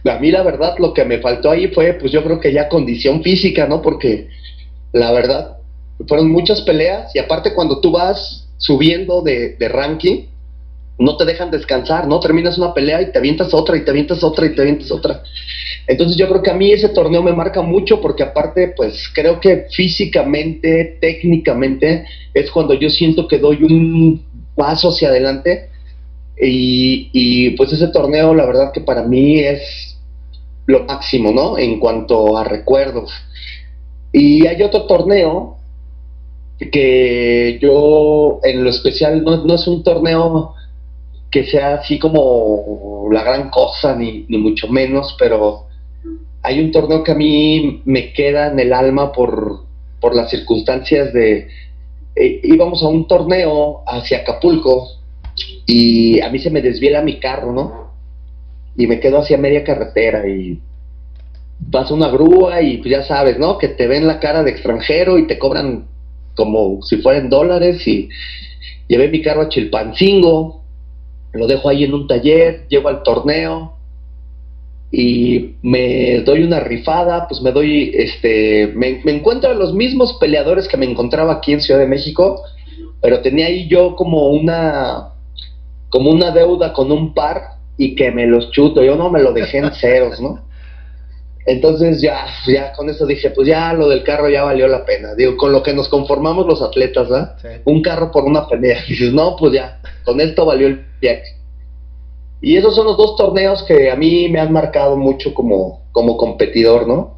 a mí la verdad lo que me faltó ahí fue, pues yo creo que ya condición física, ¿no? Porque la verdad fueron muchas peleas y aparte cuando tú vas subiendo de ranking, no te dejan descansar, ¿no? Terminas una pelea y te avientas otra, y te avientas otra, y te avientas otra. Entonces yo creo que a mí ese torneo me marca mucho porque aparte, pues creo que físicamente, técnicamente, es cuando yo siento que doy un paso hacia adelante y pues ese torneo la verdad que para mí es lo máximo, ¿no? En cuanto a recuerdos. Y hay otro torneo que yo en lo especial no es un torneo que sea así como la gran cosa, ni mucho menos, pero hay un torneo que a mí me queda en el alma por las circunstancias de... íbamos a un torneo hacia Acapulco y a mí se me desviela mi carro, ¿no? Y me quedo hacia media carretera y pasa una grúa y pues ya sabes, ¿no? Que te ven la cara de extranjero y te cobran como si fueran dólares y llevé mi carro a Chilpancingo, lo dejo ahí en un taller, llego al torneo y me doy una rifada, pues me doy, me encuentro a los mismos peleadores que me encontraba aquí en Ciudad de México, pero tenía ahí yo como una deuda con un par y que me los chuto, yo no me lo dejé en ceros, ¿no? Entonces ya con eso dije, pues ya lo del carro ya valió la pena, digo, con lo que nos conformamos los atletas, ¿verdad? Sí. Un carro por una pelea, y dices, no, pues ya, con esto valió el viaje. Y esos son los dos torneos que a mí me han marcado mucho como competidor, ¿no?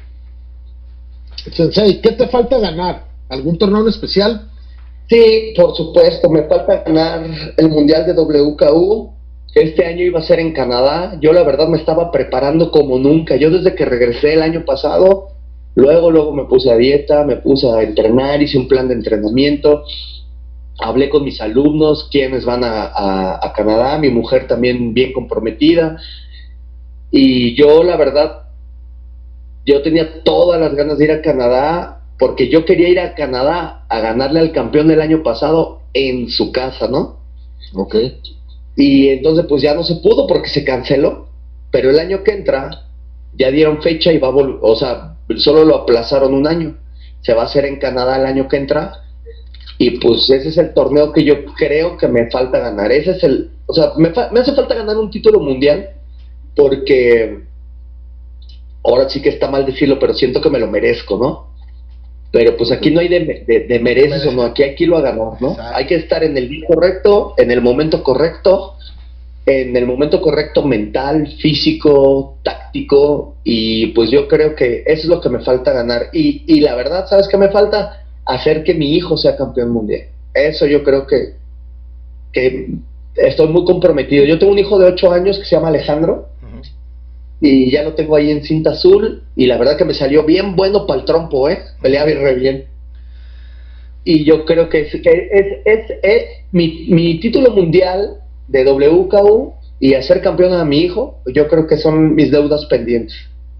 Sensei, ¿qué te falta ganar? ¿Algún torneo en especial? Sí, por supuesto, me falta ganar el Mundial de WKU. Este año iba a ser en Canadá. Yo la verdad me estaba preparando como nunca. Yo desde que regresé el año pasado, luego me puse a dieta, me puse a entrenar, hice un plan de entrenamiento. Hablé con mis alumnos, quienes van a Canadá, mi mujer también bien comprometida. Y yo la verdad, yo tenía todas las ganas de ir a Canadá, porque yo quería ir a Canadá a ganarle al campeón del año pasado en su casa, ¿no? Ok. Y entonces pues ya no se pudo porque se canceló, pero el año que entra ya dieron fecha y va a volver, o sea, solo lo aplazaron un año, se va a hacer en Canadá el año que entra, y pues ese es el torneo que yo creo que me falta ganar, ese es o sea, me hace falta ganar un título mundial, porque ahora sí que está mal decirlo, pero siento que me lo merezco, ¿no? Pero pues aquí no hay de mereces o no, aquí lo ha ganado, ¿no? Exacto. Hay que estar en el día correcto, en el momento correcto mental, físico, táctico, y pues yo creo que eso es lo que me falta ganar. Y la verdad, ¿sabes qué me falta? Hacer que mi hijo sea campeón mundial. Eso yo creo que estoy muy comprometido. Yo tengo un hijo de 8 años que se llama Alejandro, y ya lo tengo ahí en cinta azul, y la verdad que me salió bien bueno para el trompo, peleaba re bien. Y yo creo que es mi título mundial de WKU y hacer campeón a mi hijo, yo creo que son mis deudas pendientes.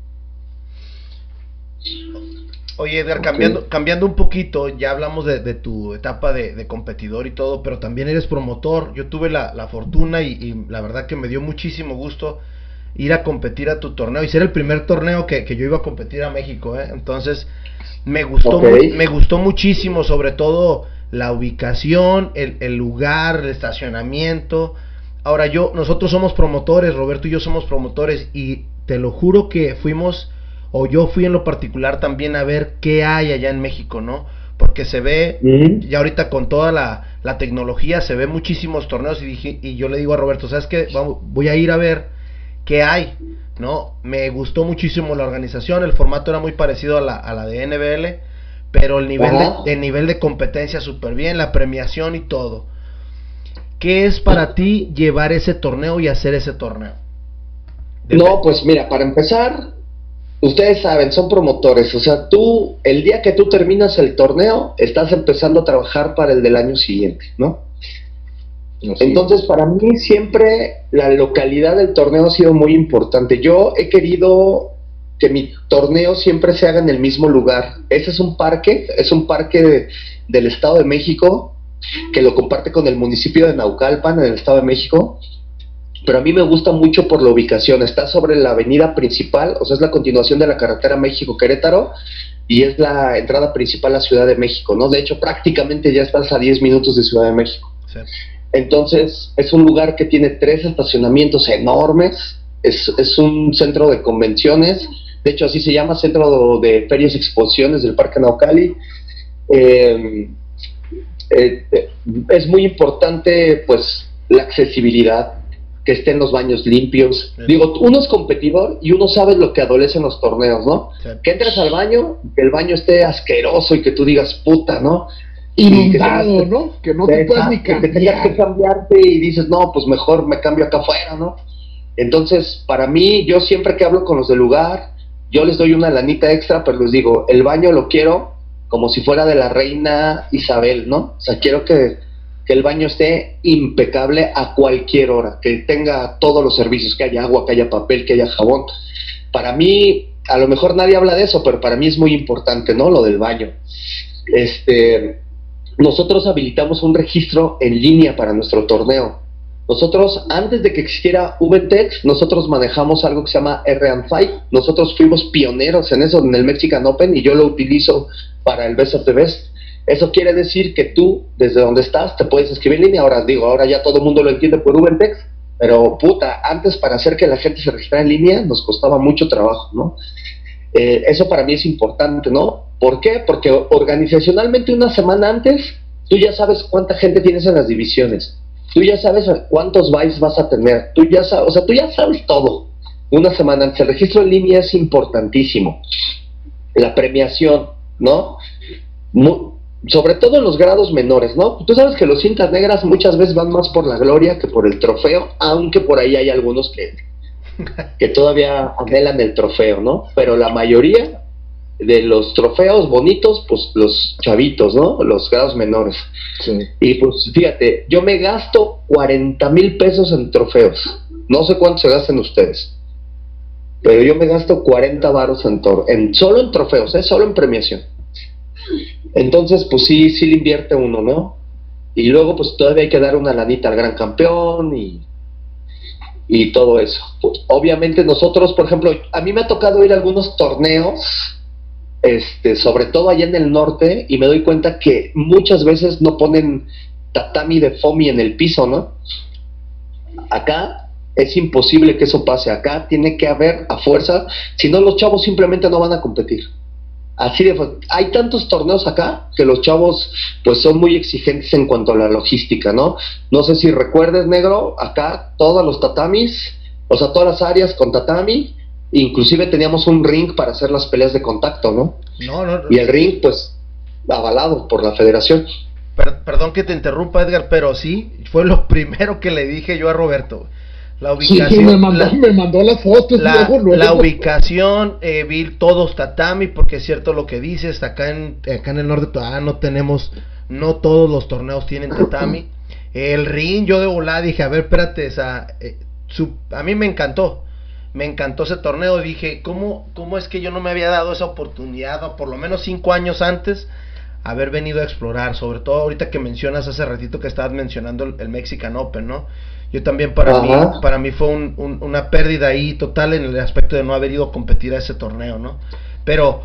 Oye, Edgar, cambiando un poquito, ya hablamos de tu etapa de competidor y todo, pero también eres promotor. Yo tuve la fortuna y la verdad que me dio muchísimo gusto ir a competir a tu torneo y ser el primer torneo que yo iba a competir a México, entonces me gustó muchísimo, sobre todo la ubicación, el lugar, el estacionamiento. Ahora nosotros somos promotores, Roberto y yo somos promotores, y te lo juro que yo fui en lo particular también a ver qué hay allá en México, ¿no? Porque se ve, ya ahorita con toda la tecnología, se ve muchísimos torneos, y yo le digo a Roberto, ¿sabes qué? Voy a ir a ver qué hay, ¿no? Me gustó muchísimo la organización, el formato era muy parecido a la de NBL, pero el nivel de competencia súper bien, la premiación y todo. ¿Qué es para ti llevar ese torneo y hacer ese torneo? No, pues mira, para empezar, ustedes saben, son promotores, o sea, el día que tú terminas el torneo, estás empezando a trabajar para el del año siguiente, ¿no? Entonces, para mí siempre la localidad del torneo ha sido muy importante. Yo he querido que mi torneo siempre se haga en el mismo lugar. Ese es un parque del Estado de México, que lo comparte con el municipio de Naucalpan, en el Estado de México. pero a mí me gusta mucho por la ubicación. Está sobre la avenida principal, o sea, es la continuación de la carretera México-Querétaro, y es la entrada principal a Ciudad de México, ¿no? De hecho, prácticamente ya estás a 10 minutos de Ciudad de México. Sí. Entonces, es un lugar que tiene 3 estacionamientos enormes, es un centro de convenciones, de hecho así se llama, Centro de Ferias y Exposiciones del Parque Naucali. Es muy importante, pues, la accesibilidad, que estén los baños limpios. Sí. Digo, uno es competidor y uno sabe lo que adolece en los torneos, ¿no? Sí. Que entres al baño, que el baño esté asqueroso y que tú digas, puta, ¿no? Inundado, ¿no? Que no te puedas ni cambiar. Que tengas que cambiarte y dices, no, pues mejor me cambio acá afuera, ¿no? Entonces, para mí, yo siempre que hablo con los del lugar, yo les doy una lanita extra, pero les digo, el baño lo quiero como si fuera de la reina Isabel, ¿no? O sea, quiero que el baño esté impecable a cualquier hora, que tenga todos los servicios, que haya agua, que haya papel, que haya jabón. Para mí, a lo mejor nadie habla de eso, pero para mí es muy importante, ¿no? Lo del baño. Nosotros habilitamos un registro en línea para nuestro torneo. Nosotros, antes de que existiera VTEX, nosotros manejamos algo que se llama R&Fight. Nosotros fuimos pioneros en eso, en el Mexican Open, y yo lo utilizo para el Best of the Best. Eso quiere decir que tú, desde donde estás, te puedes escribir en línea. Ahora ya todo el mundo lo entiende por VTEX, pero puta, antes para hacer que la gente se registrara en línea nos costaba mucho trabajo, ¿no? Eso para mí es importante, ¿no? ¿Por qué? Porque organizacionalmente una semana antes, tú ya sabes cuánta gente tienes en las divisiones. Tú ya sabes cuántos buys vas a tener. Tú ya sabes todo. Una semana antes. El registro en línea es importantísimo. La premiación, ¿no? Sobre todo en los grados menores, ¿no? Tú sabes que los cintas negras muchas veces van más por la gloria que por el trofeo, aunque por ahí hay algunos que todavía anhelan el trofeo, ¿no? Pero la mayoría de los trofeos bonitos, pues los chavitos, ¿no? Los grados menores. Sí. Y pues fíjate, yo me gasto 40,000 pesos en trofeos. No sé cuánto se gastan ustedes, pero yo me gasto 40 varos solo en trofeos, solo en premiación. Entonces, pues sí le invierte uno, ¿no? Y luego, pues todavía hay que dar una lanita al gran campeón y todo eso. Pues, obviamente nosotros, por ejemplo, a mí me ha tocado ir a algunos torneos, sobre todo allá en el norte, y me doy cuenta que muchas veces no ponen tatami de foamy en el piso, ¿no? Acá es imposible que eso pase. Acá tiene que haber a fuerza, si no los chavos simplemente no van a competir. Así hay tantos torneos acá que los chavos pues son muy exigentes en cuanto a la logística, ¿no? No sé si recuerdes, negro, acá todos los tatamis, o sea, todas las áreas con tatami, inclusive teníamos un ring para hacer las peleas de contacto, ¿no? No. Y el ring, pues, avalado por la federación. Perdón que te interrumpa, Edgar, pero sí, fue lo primero que le dije yo a Roberto. La ubicación, sí, me mandó las fotos. Luego. La ubicación, vi todos tatami, porque es cierto lo que dices, acá en el norte todavía no todos los torneos tienen tatami. El ring, yo de volada dije, a ver, espérate, a mí me encantó ese torneo. Dije, ¿cómo es que yo no me había dado esa oportunidad, o por lo menos 5 años antes, haber venido a explorar? Sobre todo ahorita que mencionas hace ratito que estabas mencionando el Mexican Open, ¿no? Yo también, para mí fue una pérdida ahí total en el aspecto de no haber ido a competir a ese torneo, ¿no? Pero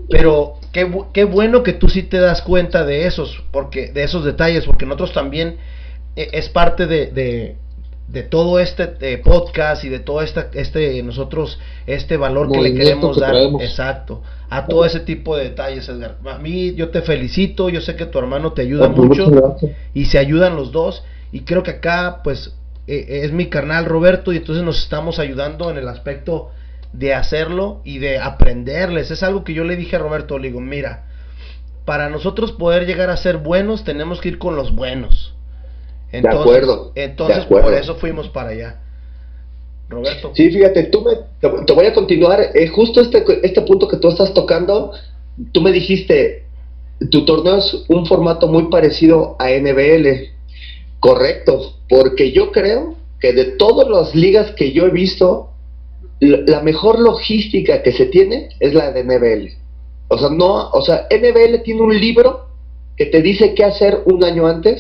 qué bueno que tú sí te das cuenta de esos detalles, porque nosotros también es parte de todo este podcast y de todo nosotros valor que le queremos dar, exacto, a todo ese tipo de detalles, Edgar. A mí, yo te felicito, yo sé que tu hermano te ayuda mucho y se ayudan los dos, y creo que acá pues es mi carnal Roberto, y entonces nos estamos ayudando en el aspecto de hacerlo y de aprenderles. Es algo que yo le dije a Roberto, le digo, mira, para nosotros poder llegar a ser buenos tenemos que ir con los buenos. Entonces por eso fuimos para allá, Roberto. Sí, fíjate, te voy a continuar, justo este punto que tú estás tocando. Tú me dijiste, tu torneo es un formato muy parecido a NBL. Correcto, porque yo creo que de todas las ligas que yo he visto, la mejor logística que se tiene es la de NBL. O sea, NBL tiene un libro que te dice qué hacer un año antes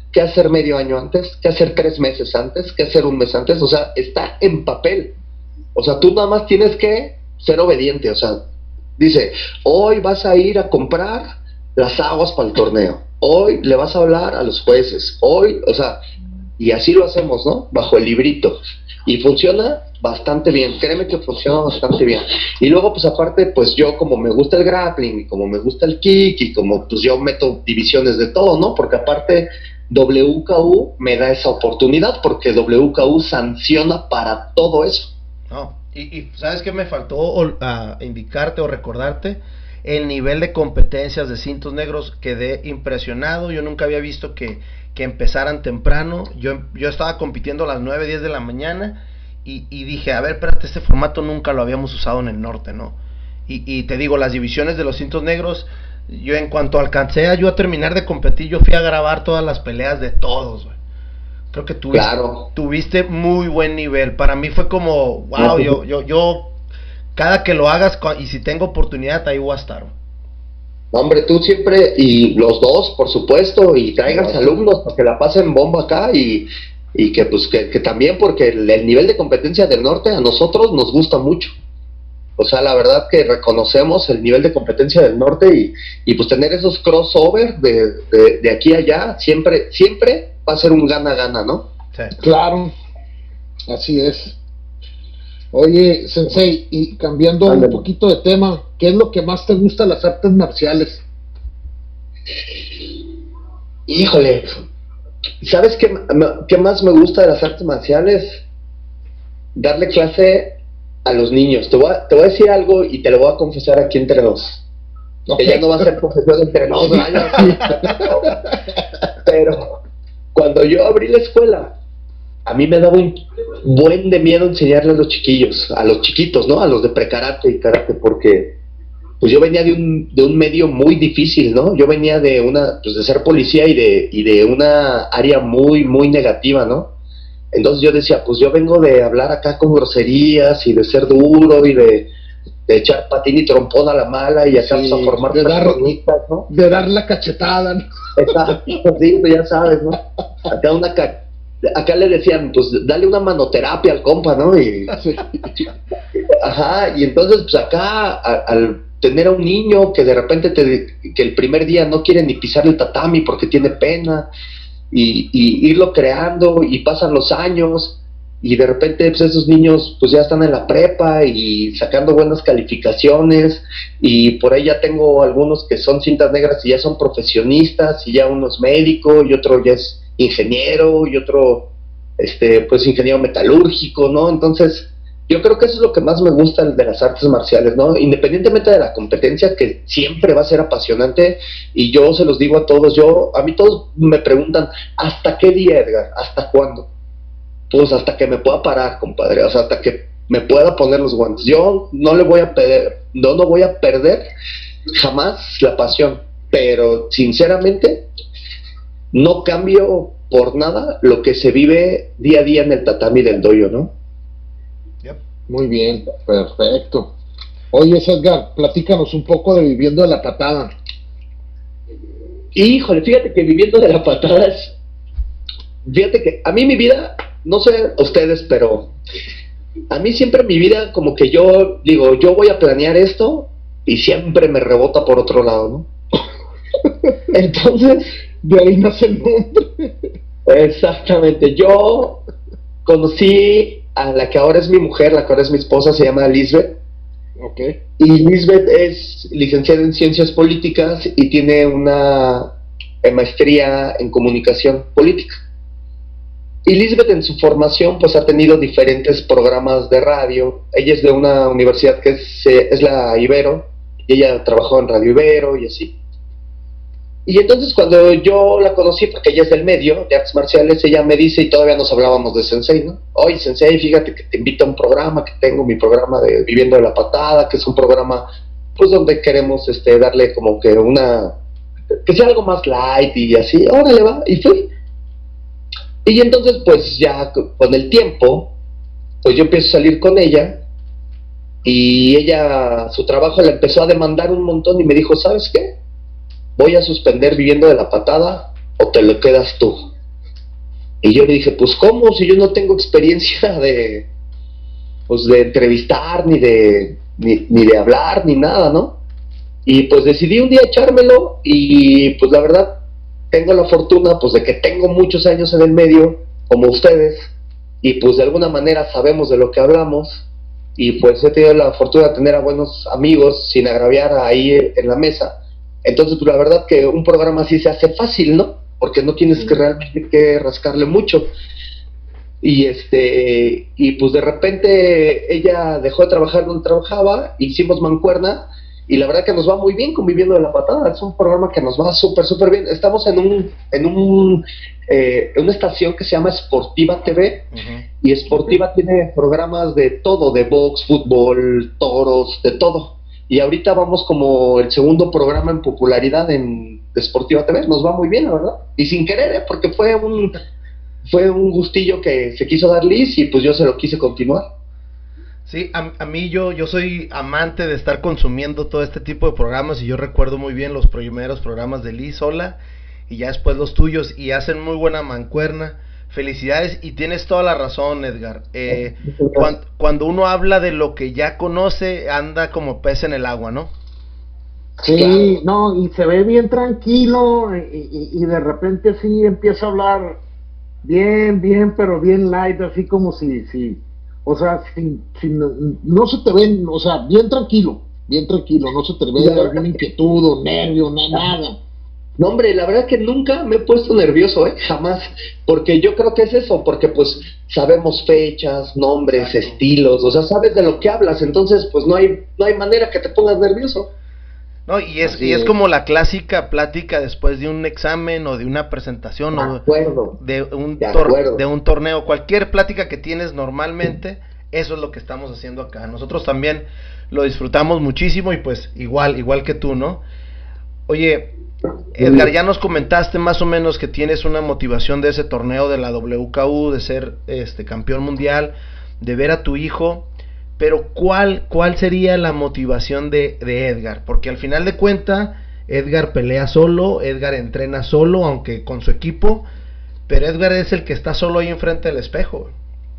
qué hacer medio año antes, qué hacer 3 meses antes, qué hacer un mes antes, o sea, está en papel. O sea, tú nada más tienes que ser obediente, o sea, dice, hoy vas a ir a comprar las aguas para el torneo, hoy le vas a hablar a los jueces, hoy, o sea, y así lo hacemos, ¿no? Bajo el librito. Y funciona bastante bien, créeme que funciona bastante bien. Y luego, pues aparte, pues yo como me gusta el grappling, y como me gusta el kick, y como pues yo meto divisiones de todo, ¿no? Porque aparte WKU me da esa oportunidad, porque WKU sanciona para todo eso. No, y ¿sabes qué me faltó indicarte o recordarte? El nivel de competencias de cintos negros, quedé impresionado. Yo nunca había visto que empezaran temprano. Yo estaba compitiendo a las 9, 10 de la mañana y dije, a ver, espérate, este formato nunca lo habíamos usado en el norte, ¿no? Y te digo, las divisiones de los cintos negros, yo en cuanto alcancé a terminar de competir, yo fui a grabar todas las peleas de todos, güey. Creo que tuviste muy buen nivel. Para mí fue como, wow, yo cada que lo hagas, y si tengo oportunidad, ahí voy a estar. Hombre, tú siempre, y los dos, por supuesto, y traigan alumnos para que la pasen bomba acá, y que pues que también, porque el nivel de competencia del norte a nosotros nos gusta mucho. O sea, la verdad que reconocemos el nivel de competencia del norte, y pues tener esos crossover de aquí a allá, siempre va a ser un gana-gana, ¿no? Sí. Claro, así es. Oye, Sensei, y cambiando un poquito de tema, ¿qué es lo que más te gusta de las artes marciales? Híjole, ¿sabes qué más me gusta de las artes marciales? Darle clase a los niños. Te voy a decir algo y te lo voy a confesar aquí entre nos. Okay. Que ya no va a ser confesión entre nos, pero cuando yo abrí la escuela, a mí me daba un buen de miedo enseñarle a los chiquitos, ¿no? A los de prekarate y karate, porque pues yo venía de un medio muy difícil, ¿no? Yo venía de de ser policía y de una área muy, muy negativa, ¿no? Entonces yo decía, pues yo vengo de hablar acá con groserías y de ser duro y de echar patín y trompón a la mala y acá, sí, a formar personitas, ¿no? De dar la cachetada, ¿no? Exacto, sí, pues ya sabes, ¿no? Acá le decían, pues dale una manoterapia al compa, ¿no? Ajá, y entonces pues acá al tener a un niño que de repente que el primer día no quiere ni pisar el tatami porque tiene pena, y irlo creando, y pasan los años y de repente pues esos niños pues ya están en la prepa y sacando buenas calificaciones, y por ahí ya tengo algunos que son cintas negras y ya son profesionistas, y ya uno es médico y otro ya es ingeniero y otro pues ingeniero metalúrgico, ¿no? Entonces yo creo que eso es lo que más me gusta de las artes marciales, ¿no? Independientemente de la competencia, que siempre va a ser apasionante, y yo se los digo a todos, a mí todos me preguntan, ¿hasta qué día, Edgar? ¿Hasta cuándo? Pues hasta que me pueda parar, compadre, o sea, hasta que me pueda poner los guantes. Yo no voy a perder jamás la pasión, pero sinceramente no cambio por nada lo que se vive día a día en el tatami del dojo, ¿no? Yep. Muy bien, perfecto. Oye, Edgar, platícanos un poco de Viviendo de la Patada. Híjole, fíjate que Viviendo de la Patada fíjate que a mí mi vida, no sé ustedes, pero a mí siempre mi vida como que yo digo, yo voy a planear esto y siempre me rebota por otro lado, ¿no? Entonces, de ahí nace el nombre. Exactamente, yo conocí a la que ahora es mi mujer, la que ahora es mi esposa, se llama Lisbeth. Okay. Y Lisbeth es licenciada en Ciencias Políticas y tiene una maestría en Comunicación Política. Y Lisbeth en su formación pues ha tenido diferentes programas de radio. Ella es de una universidad que es la Ibero, y ella trabajó en Radio Ibero y así. Y entonces cuando yo la conocí, porque ella es del medio de artes marciales, ella me dice, y todavía nos hablábamos de Sensei, ¿no? Oye, Sensei, fíjate que te invito a un programa, que tengo mi programa de Viviendo de la Patada, que es un programa pues donde queremos darle como que que sea algo más light y así. Órale, va, y fui. Y entonces pues ya con el tiempo pues yo empiezo a salir con ella, y ella, su trabajo la empezó a demandar un montón, y me dijo, ¿sabes qué? Voy a suspender Viviendo de la Patada o te lo quedas tú. Y yo le dije, pues ¿cómo? Si yo no tengo experiencia de, pues, de entrevistar, ni de hablar, ni nada, ¿no? Y pues decidí un día echármelo, y pues la verdad tengo la fortuna pues de que tengo muchos años en el medio, como ustedes, y pues de alguna manera sabemos de lo que hablamos, y pues he tenido la fortuna de tener a buenos amigos sin agraviar ahí en la mesa. Entonces pues la verdad que un programa así se hace fácil, ¿no? Porque no tienes que realmente que rascarle mucho. Y pues de repente ella dejó de trabajar donde trabajaba, hicimos mancuerna, y la verdad que nos va muy bien conviviendo de la patada. Es un programa que nos va súper bien. Estamos en una estación que se llama Sportiva TV, y Sportiva tiene programas de todo, de box, fútbol, toros, de todo. Y ahorita vamos como el segundo programa en popularidad de Sportiva TV. Nos va muy bien, la verdad. Y sin querer, porque fue un gustillo que se quiso dar Liz, y pues yo se lo quise continuar. Sí, a mí yo soy amante de estar consumiendo todo este tipo de programas, y yo recuerdo muy bien los primeros programas de Liz sola, y ya después los tuyos, y hacen muy buena mancuerna. Felicidades, y tienes toda la razón, Edgar. Cuando uno habla de lo que ya conoce, anda como pez en el agua, ¿no? Sí, claro. No, y se ve bien tranquilo, y de repente sí empieza a hablar bien, pero bien light, así como si o sea, no se te ven, o sea, bien tranquilo, no se te ve alguna inquietud o nervio, nada. No, hombre, la verdad que nunca me he puesto nervioso, jamás, porque yo creo que es eso, porque pues sabemos fechas, nombres, estilos, o sea, sabes de lo que hablas, entonces pues no hay manera que te pongas nervioso. No, y es como la clásica plática después de un examen o de una presentación o de un torneo, cualquier plática que tienes normalmente, eso es lo que estamos haciendo acá. Nosotros también lo disfrutamos muchísimo, y pues igual que tú, ¿no? Oye, Edgar, ya nos comentaste más o menos que tienes una motivación de ese torneo de la WKU, de ser campeón mundial, de ver a tu hijo. Pero ¿cuál sería la motivación de Edgar? Porque al final de cuentas, Edgar pelea solo, Edgar entrena solo, aunque con su equipo, pero Edgar es el que está solo ahí enfrente del espejo.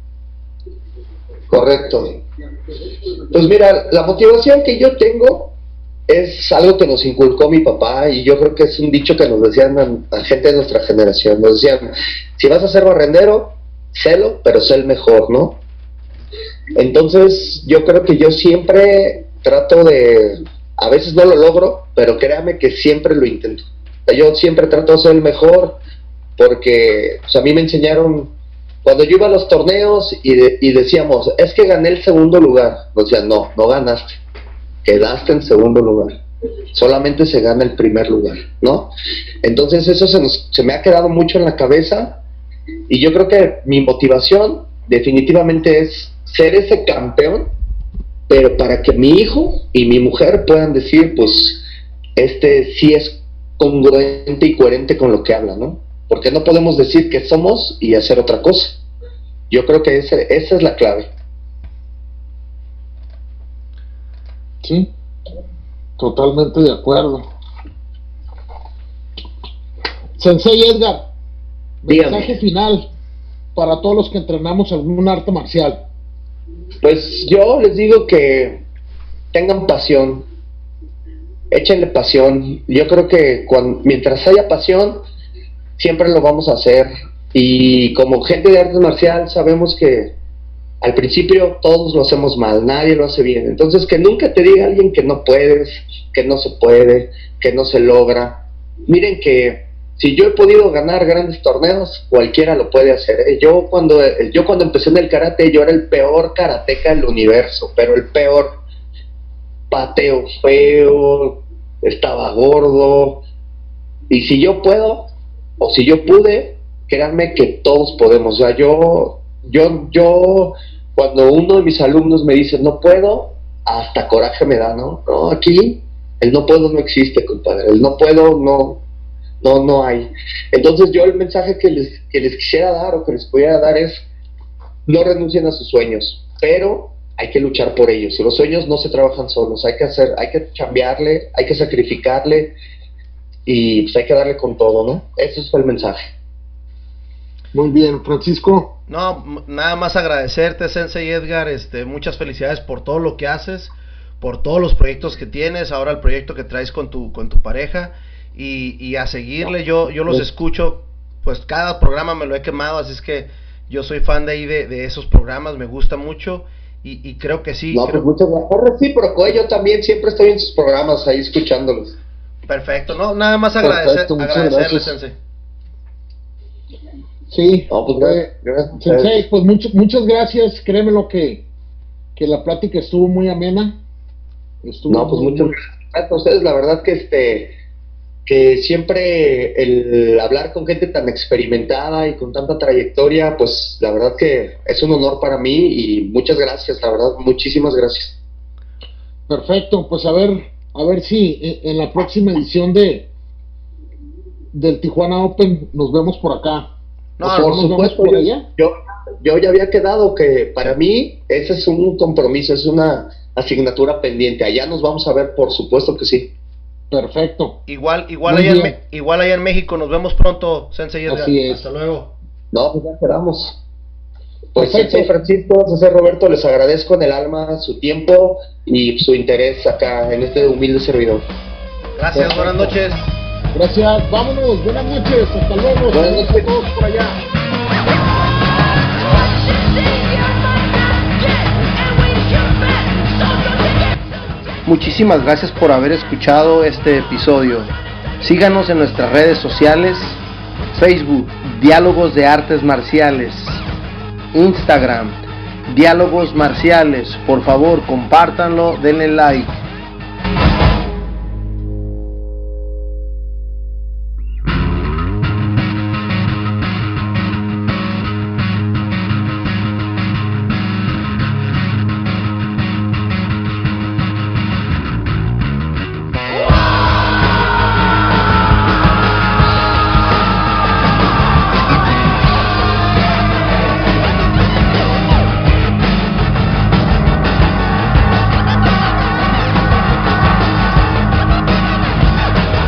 Correcto. Pues mira, la motivación que yo tengo es algo que nos inculcó mi papá, y yo creo que es un dicho que nos decían a gente de nuestra generación. Nos decían, si vas a ser barrendero, sélo, pero sé el mejor, ¿no? Entonces yo creo que yo siempre trato a veces no lo logro, pero créame que siempre lo intento. Yo siempre trato de ser el mejor, porque pues, a mí me enseñaron, cuando yo iba a los torneos y decíamos, es que gané el segundo lugar, nos decían, no ganaste, quedaste en segundo lugar, solamente se gana el primer lugar, ¿no? Entonces eso se me ha quedado mucho en la cabeza, y yo creo que mi motivación definitivamente es ser ese campeón, pero para que mi hijo y mi mujer puedan decir, pues, sí es congruente y coherente con lo que habla, ¿no? Porque no podemos decir que somos y hacer otra cosa. Yo creo que esa es la clave. Sí, totalmente de acuerdo. Sensei Edgar, mensaje final para todos los que entrenamos algún arte marcial. Pues yo les digo que tengan pasión, échenle pasión. Yo creo que mientras haya pasión, siempre lo vamos a hacer. Y como gente de arte marcial sabemos que al principio todos lo hacemos mal, nadie lo hace bien. Entonces que nunca te diga alguien que no puedes, que no se puede, que no se logra. Miren que si yo he podido ganar grandes torneos, cualquiera lo puede hacer. Yo cuando empecé en el karate, yo era el peor karateca del universo, pero el peor. Pateo feo, estaba gordo. Y si yo puedo, o si yo pude, créanme que todos podemos. O sea, yo cuando uno de mis alumnos me dice no puedo, hasta coraje me da, ¿no? No, aquí el no puedo no existe, compadre. El no puedo no hay. Entonces yo el mensaje que les quisiera dar o que les pudiera dar es, no renuncien a sus sueños, pero hay que luchar por ellos. Los sueños no se trabajan solos, hay que chambearle, hay que sacrificarle, y pues hay que darle con todo, ¿no? Ese fue el mensaje. Muy bien, Francisco. No, nada más agradecerte, Sensei Edgar, muchas felicidades por todo lo que haces, por todos los proyectos que tienes, ahora el proyecto que traes con tu pareja, y a seguirle. Yo los escucho, pues cada programa me lo he quemado, así es que yo soy fan de ahí de esos programas, me gusta mucho, y creo que sí. No, pues muchas gracias. Recíproco, yo también siempre estoy en sus programas ahí escuchándolos. Perfecto, no, nada más agradecerle, Sensei. Sí, no, pues, gracias. Sensei, pues muchas gracias, créeme lo que la plática estuvo muy amena. Muchas gracias a ustedes, la verdad que siempre el hablar con gente tan experimentada y con tanta trayectoria, pues la verdad que es un honor para mí, y muchas gracias, la verdad, muchísimas gracias. Perfecto, pues a ver si en la próxima edición del Tijuana Open nos vemos por acá. No, por supuesto, por allá. Yo ya había quedado que para mí ese es un compromiso, es una asignatura pendiente. Allá nos vamos a ver, por supuesto que sí. Perfecto. Igual allá en México nos vemos pronto, Sensei Edgar. Así es. Hasta luego. No, pues ya quedamos. Pues Sensei Francisco, Sensei Roberto, les agradezco en el alma su tiempo y su interés acá en este humilde servidor. Gracias, buenas noches. Gracias, vámonos, buenas noches, hasta luego. Buenas noches a todos por allá. Muchísimas gracias por haber escuchado este episodio. Síganos en nuestras redes sociales: Facebook, Diálogos de Artes Marciales; Instagram, Diálogos Marciales. Por favor, compártanlo, denle like.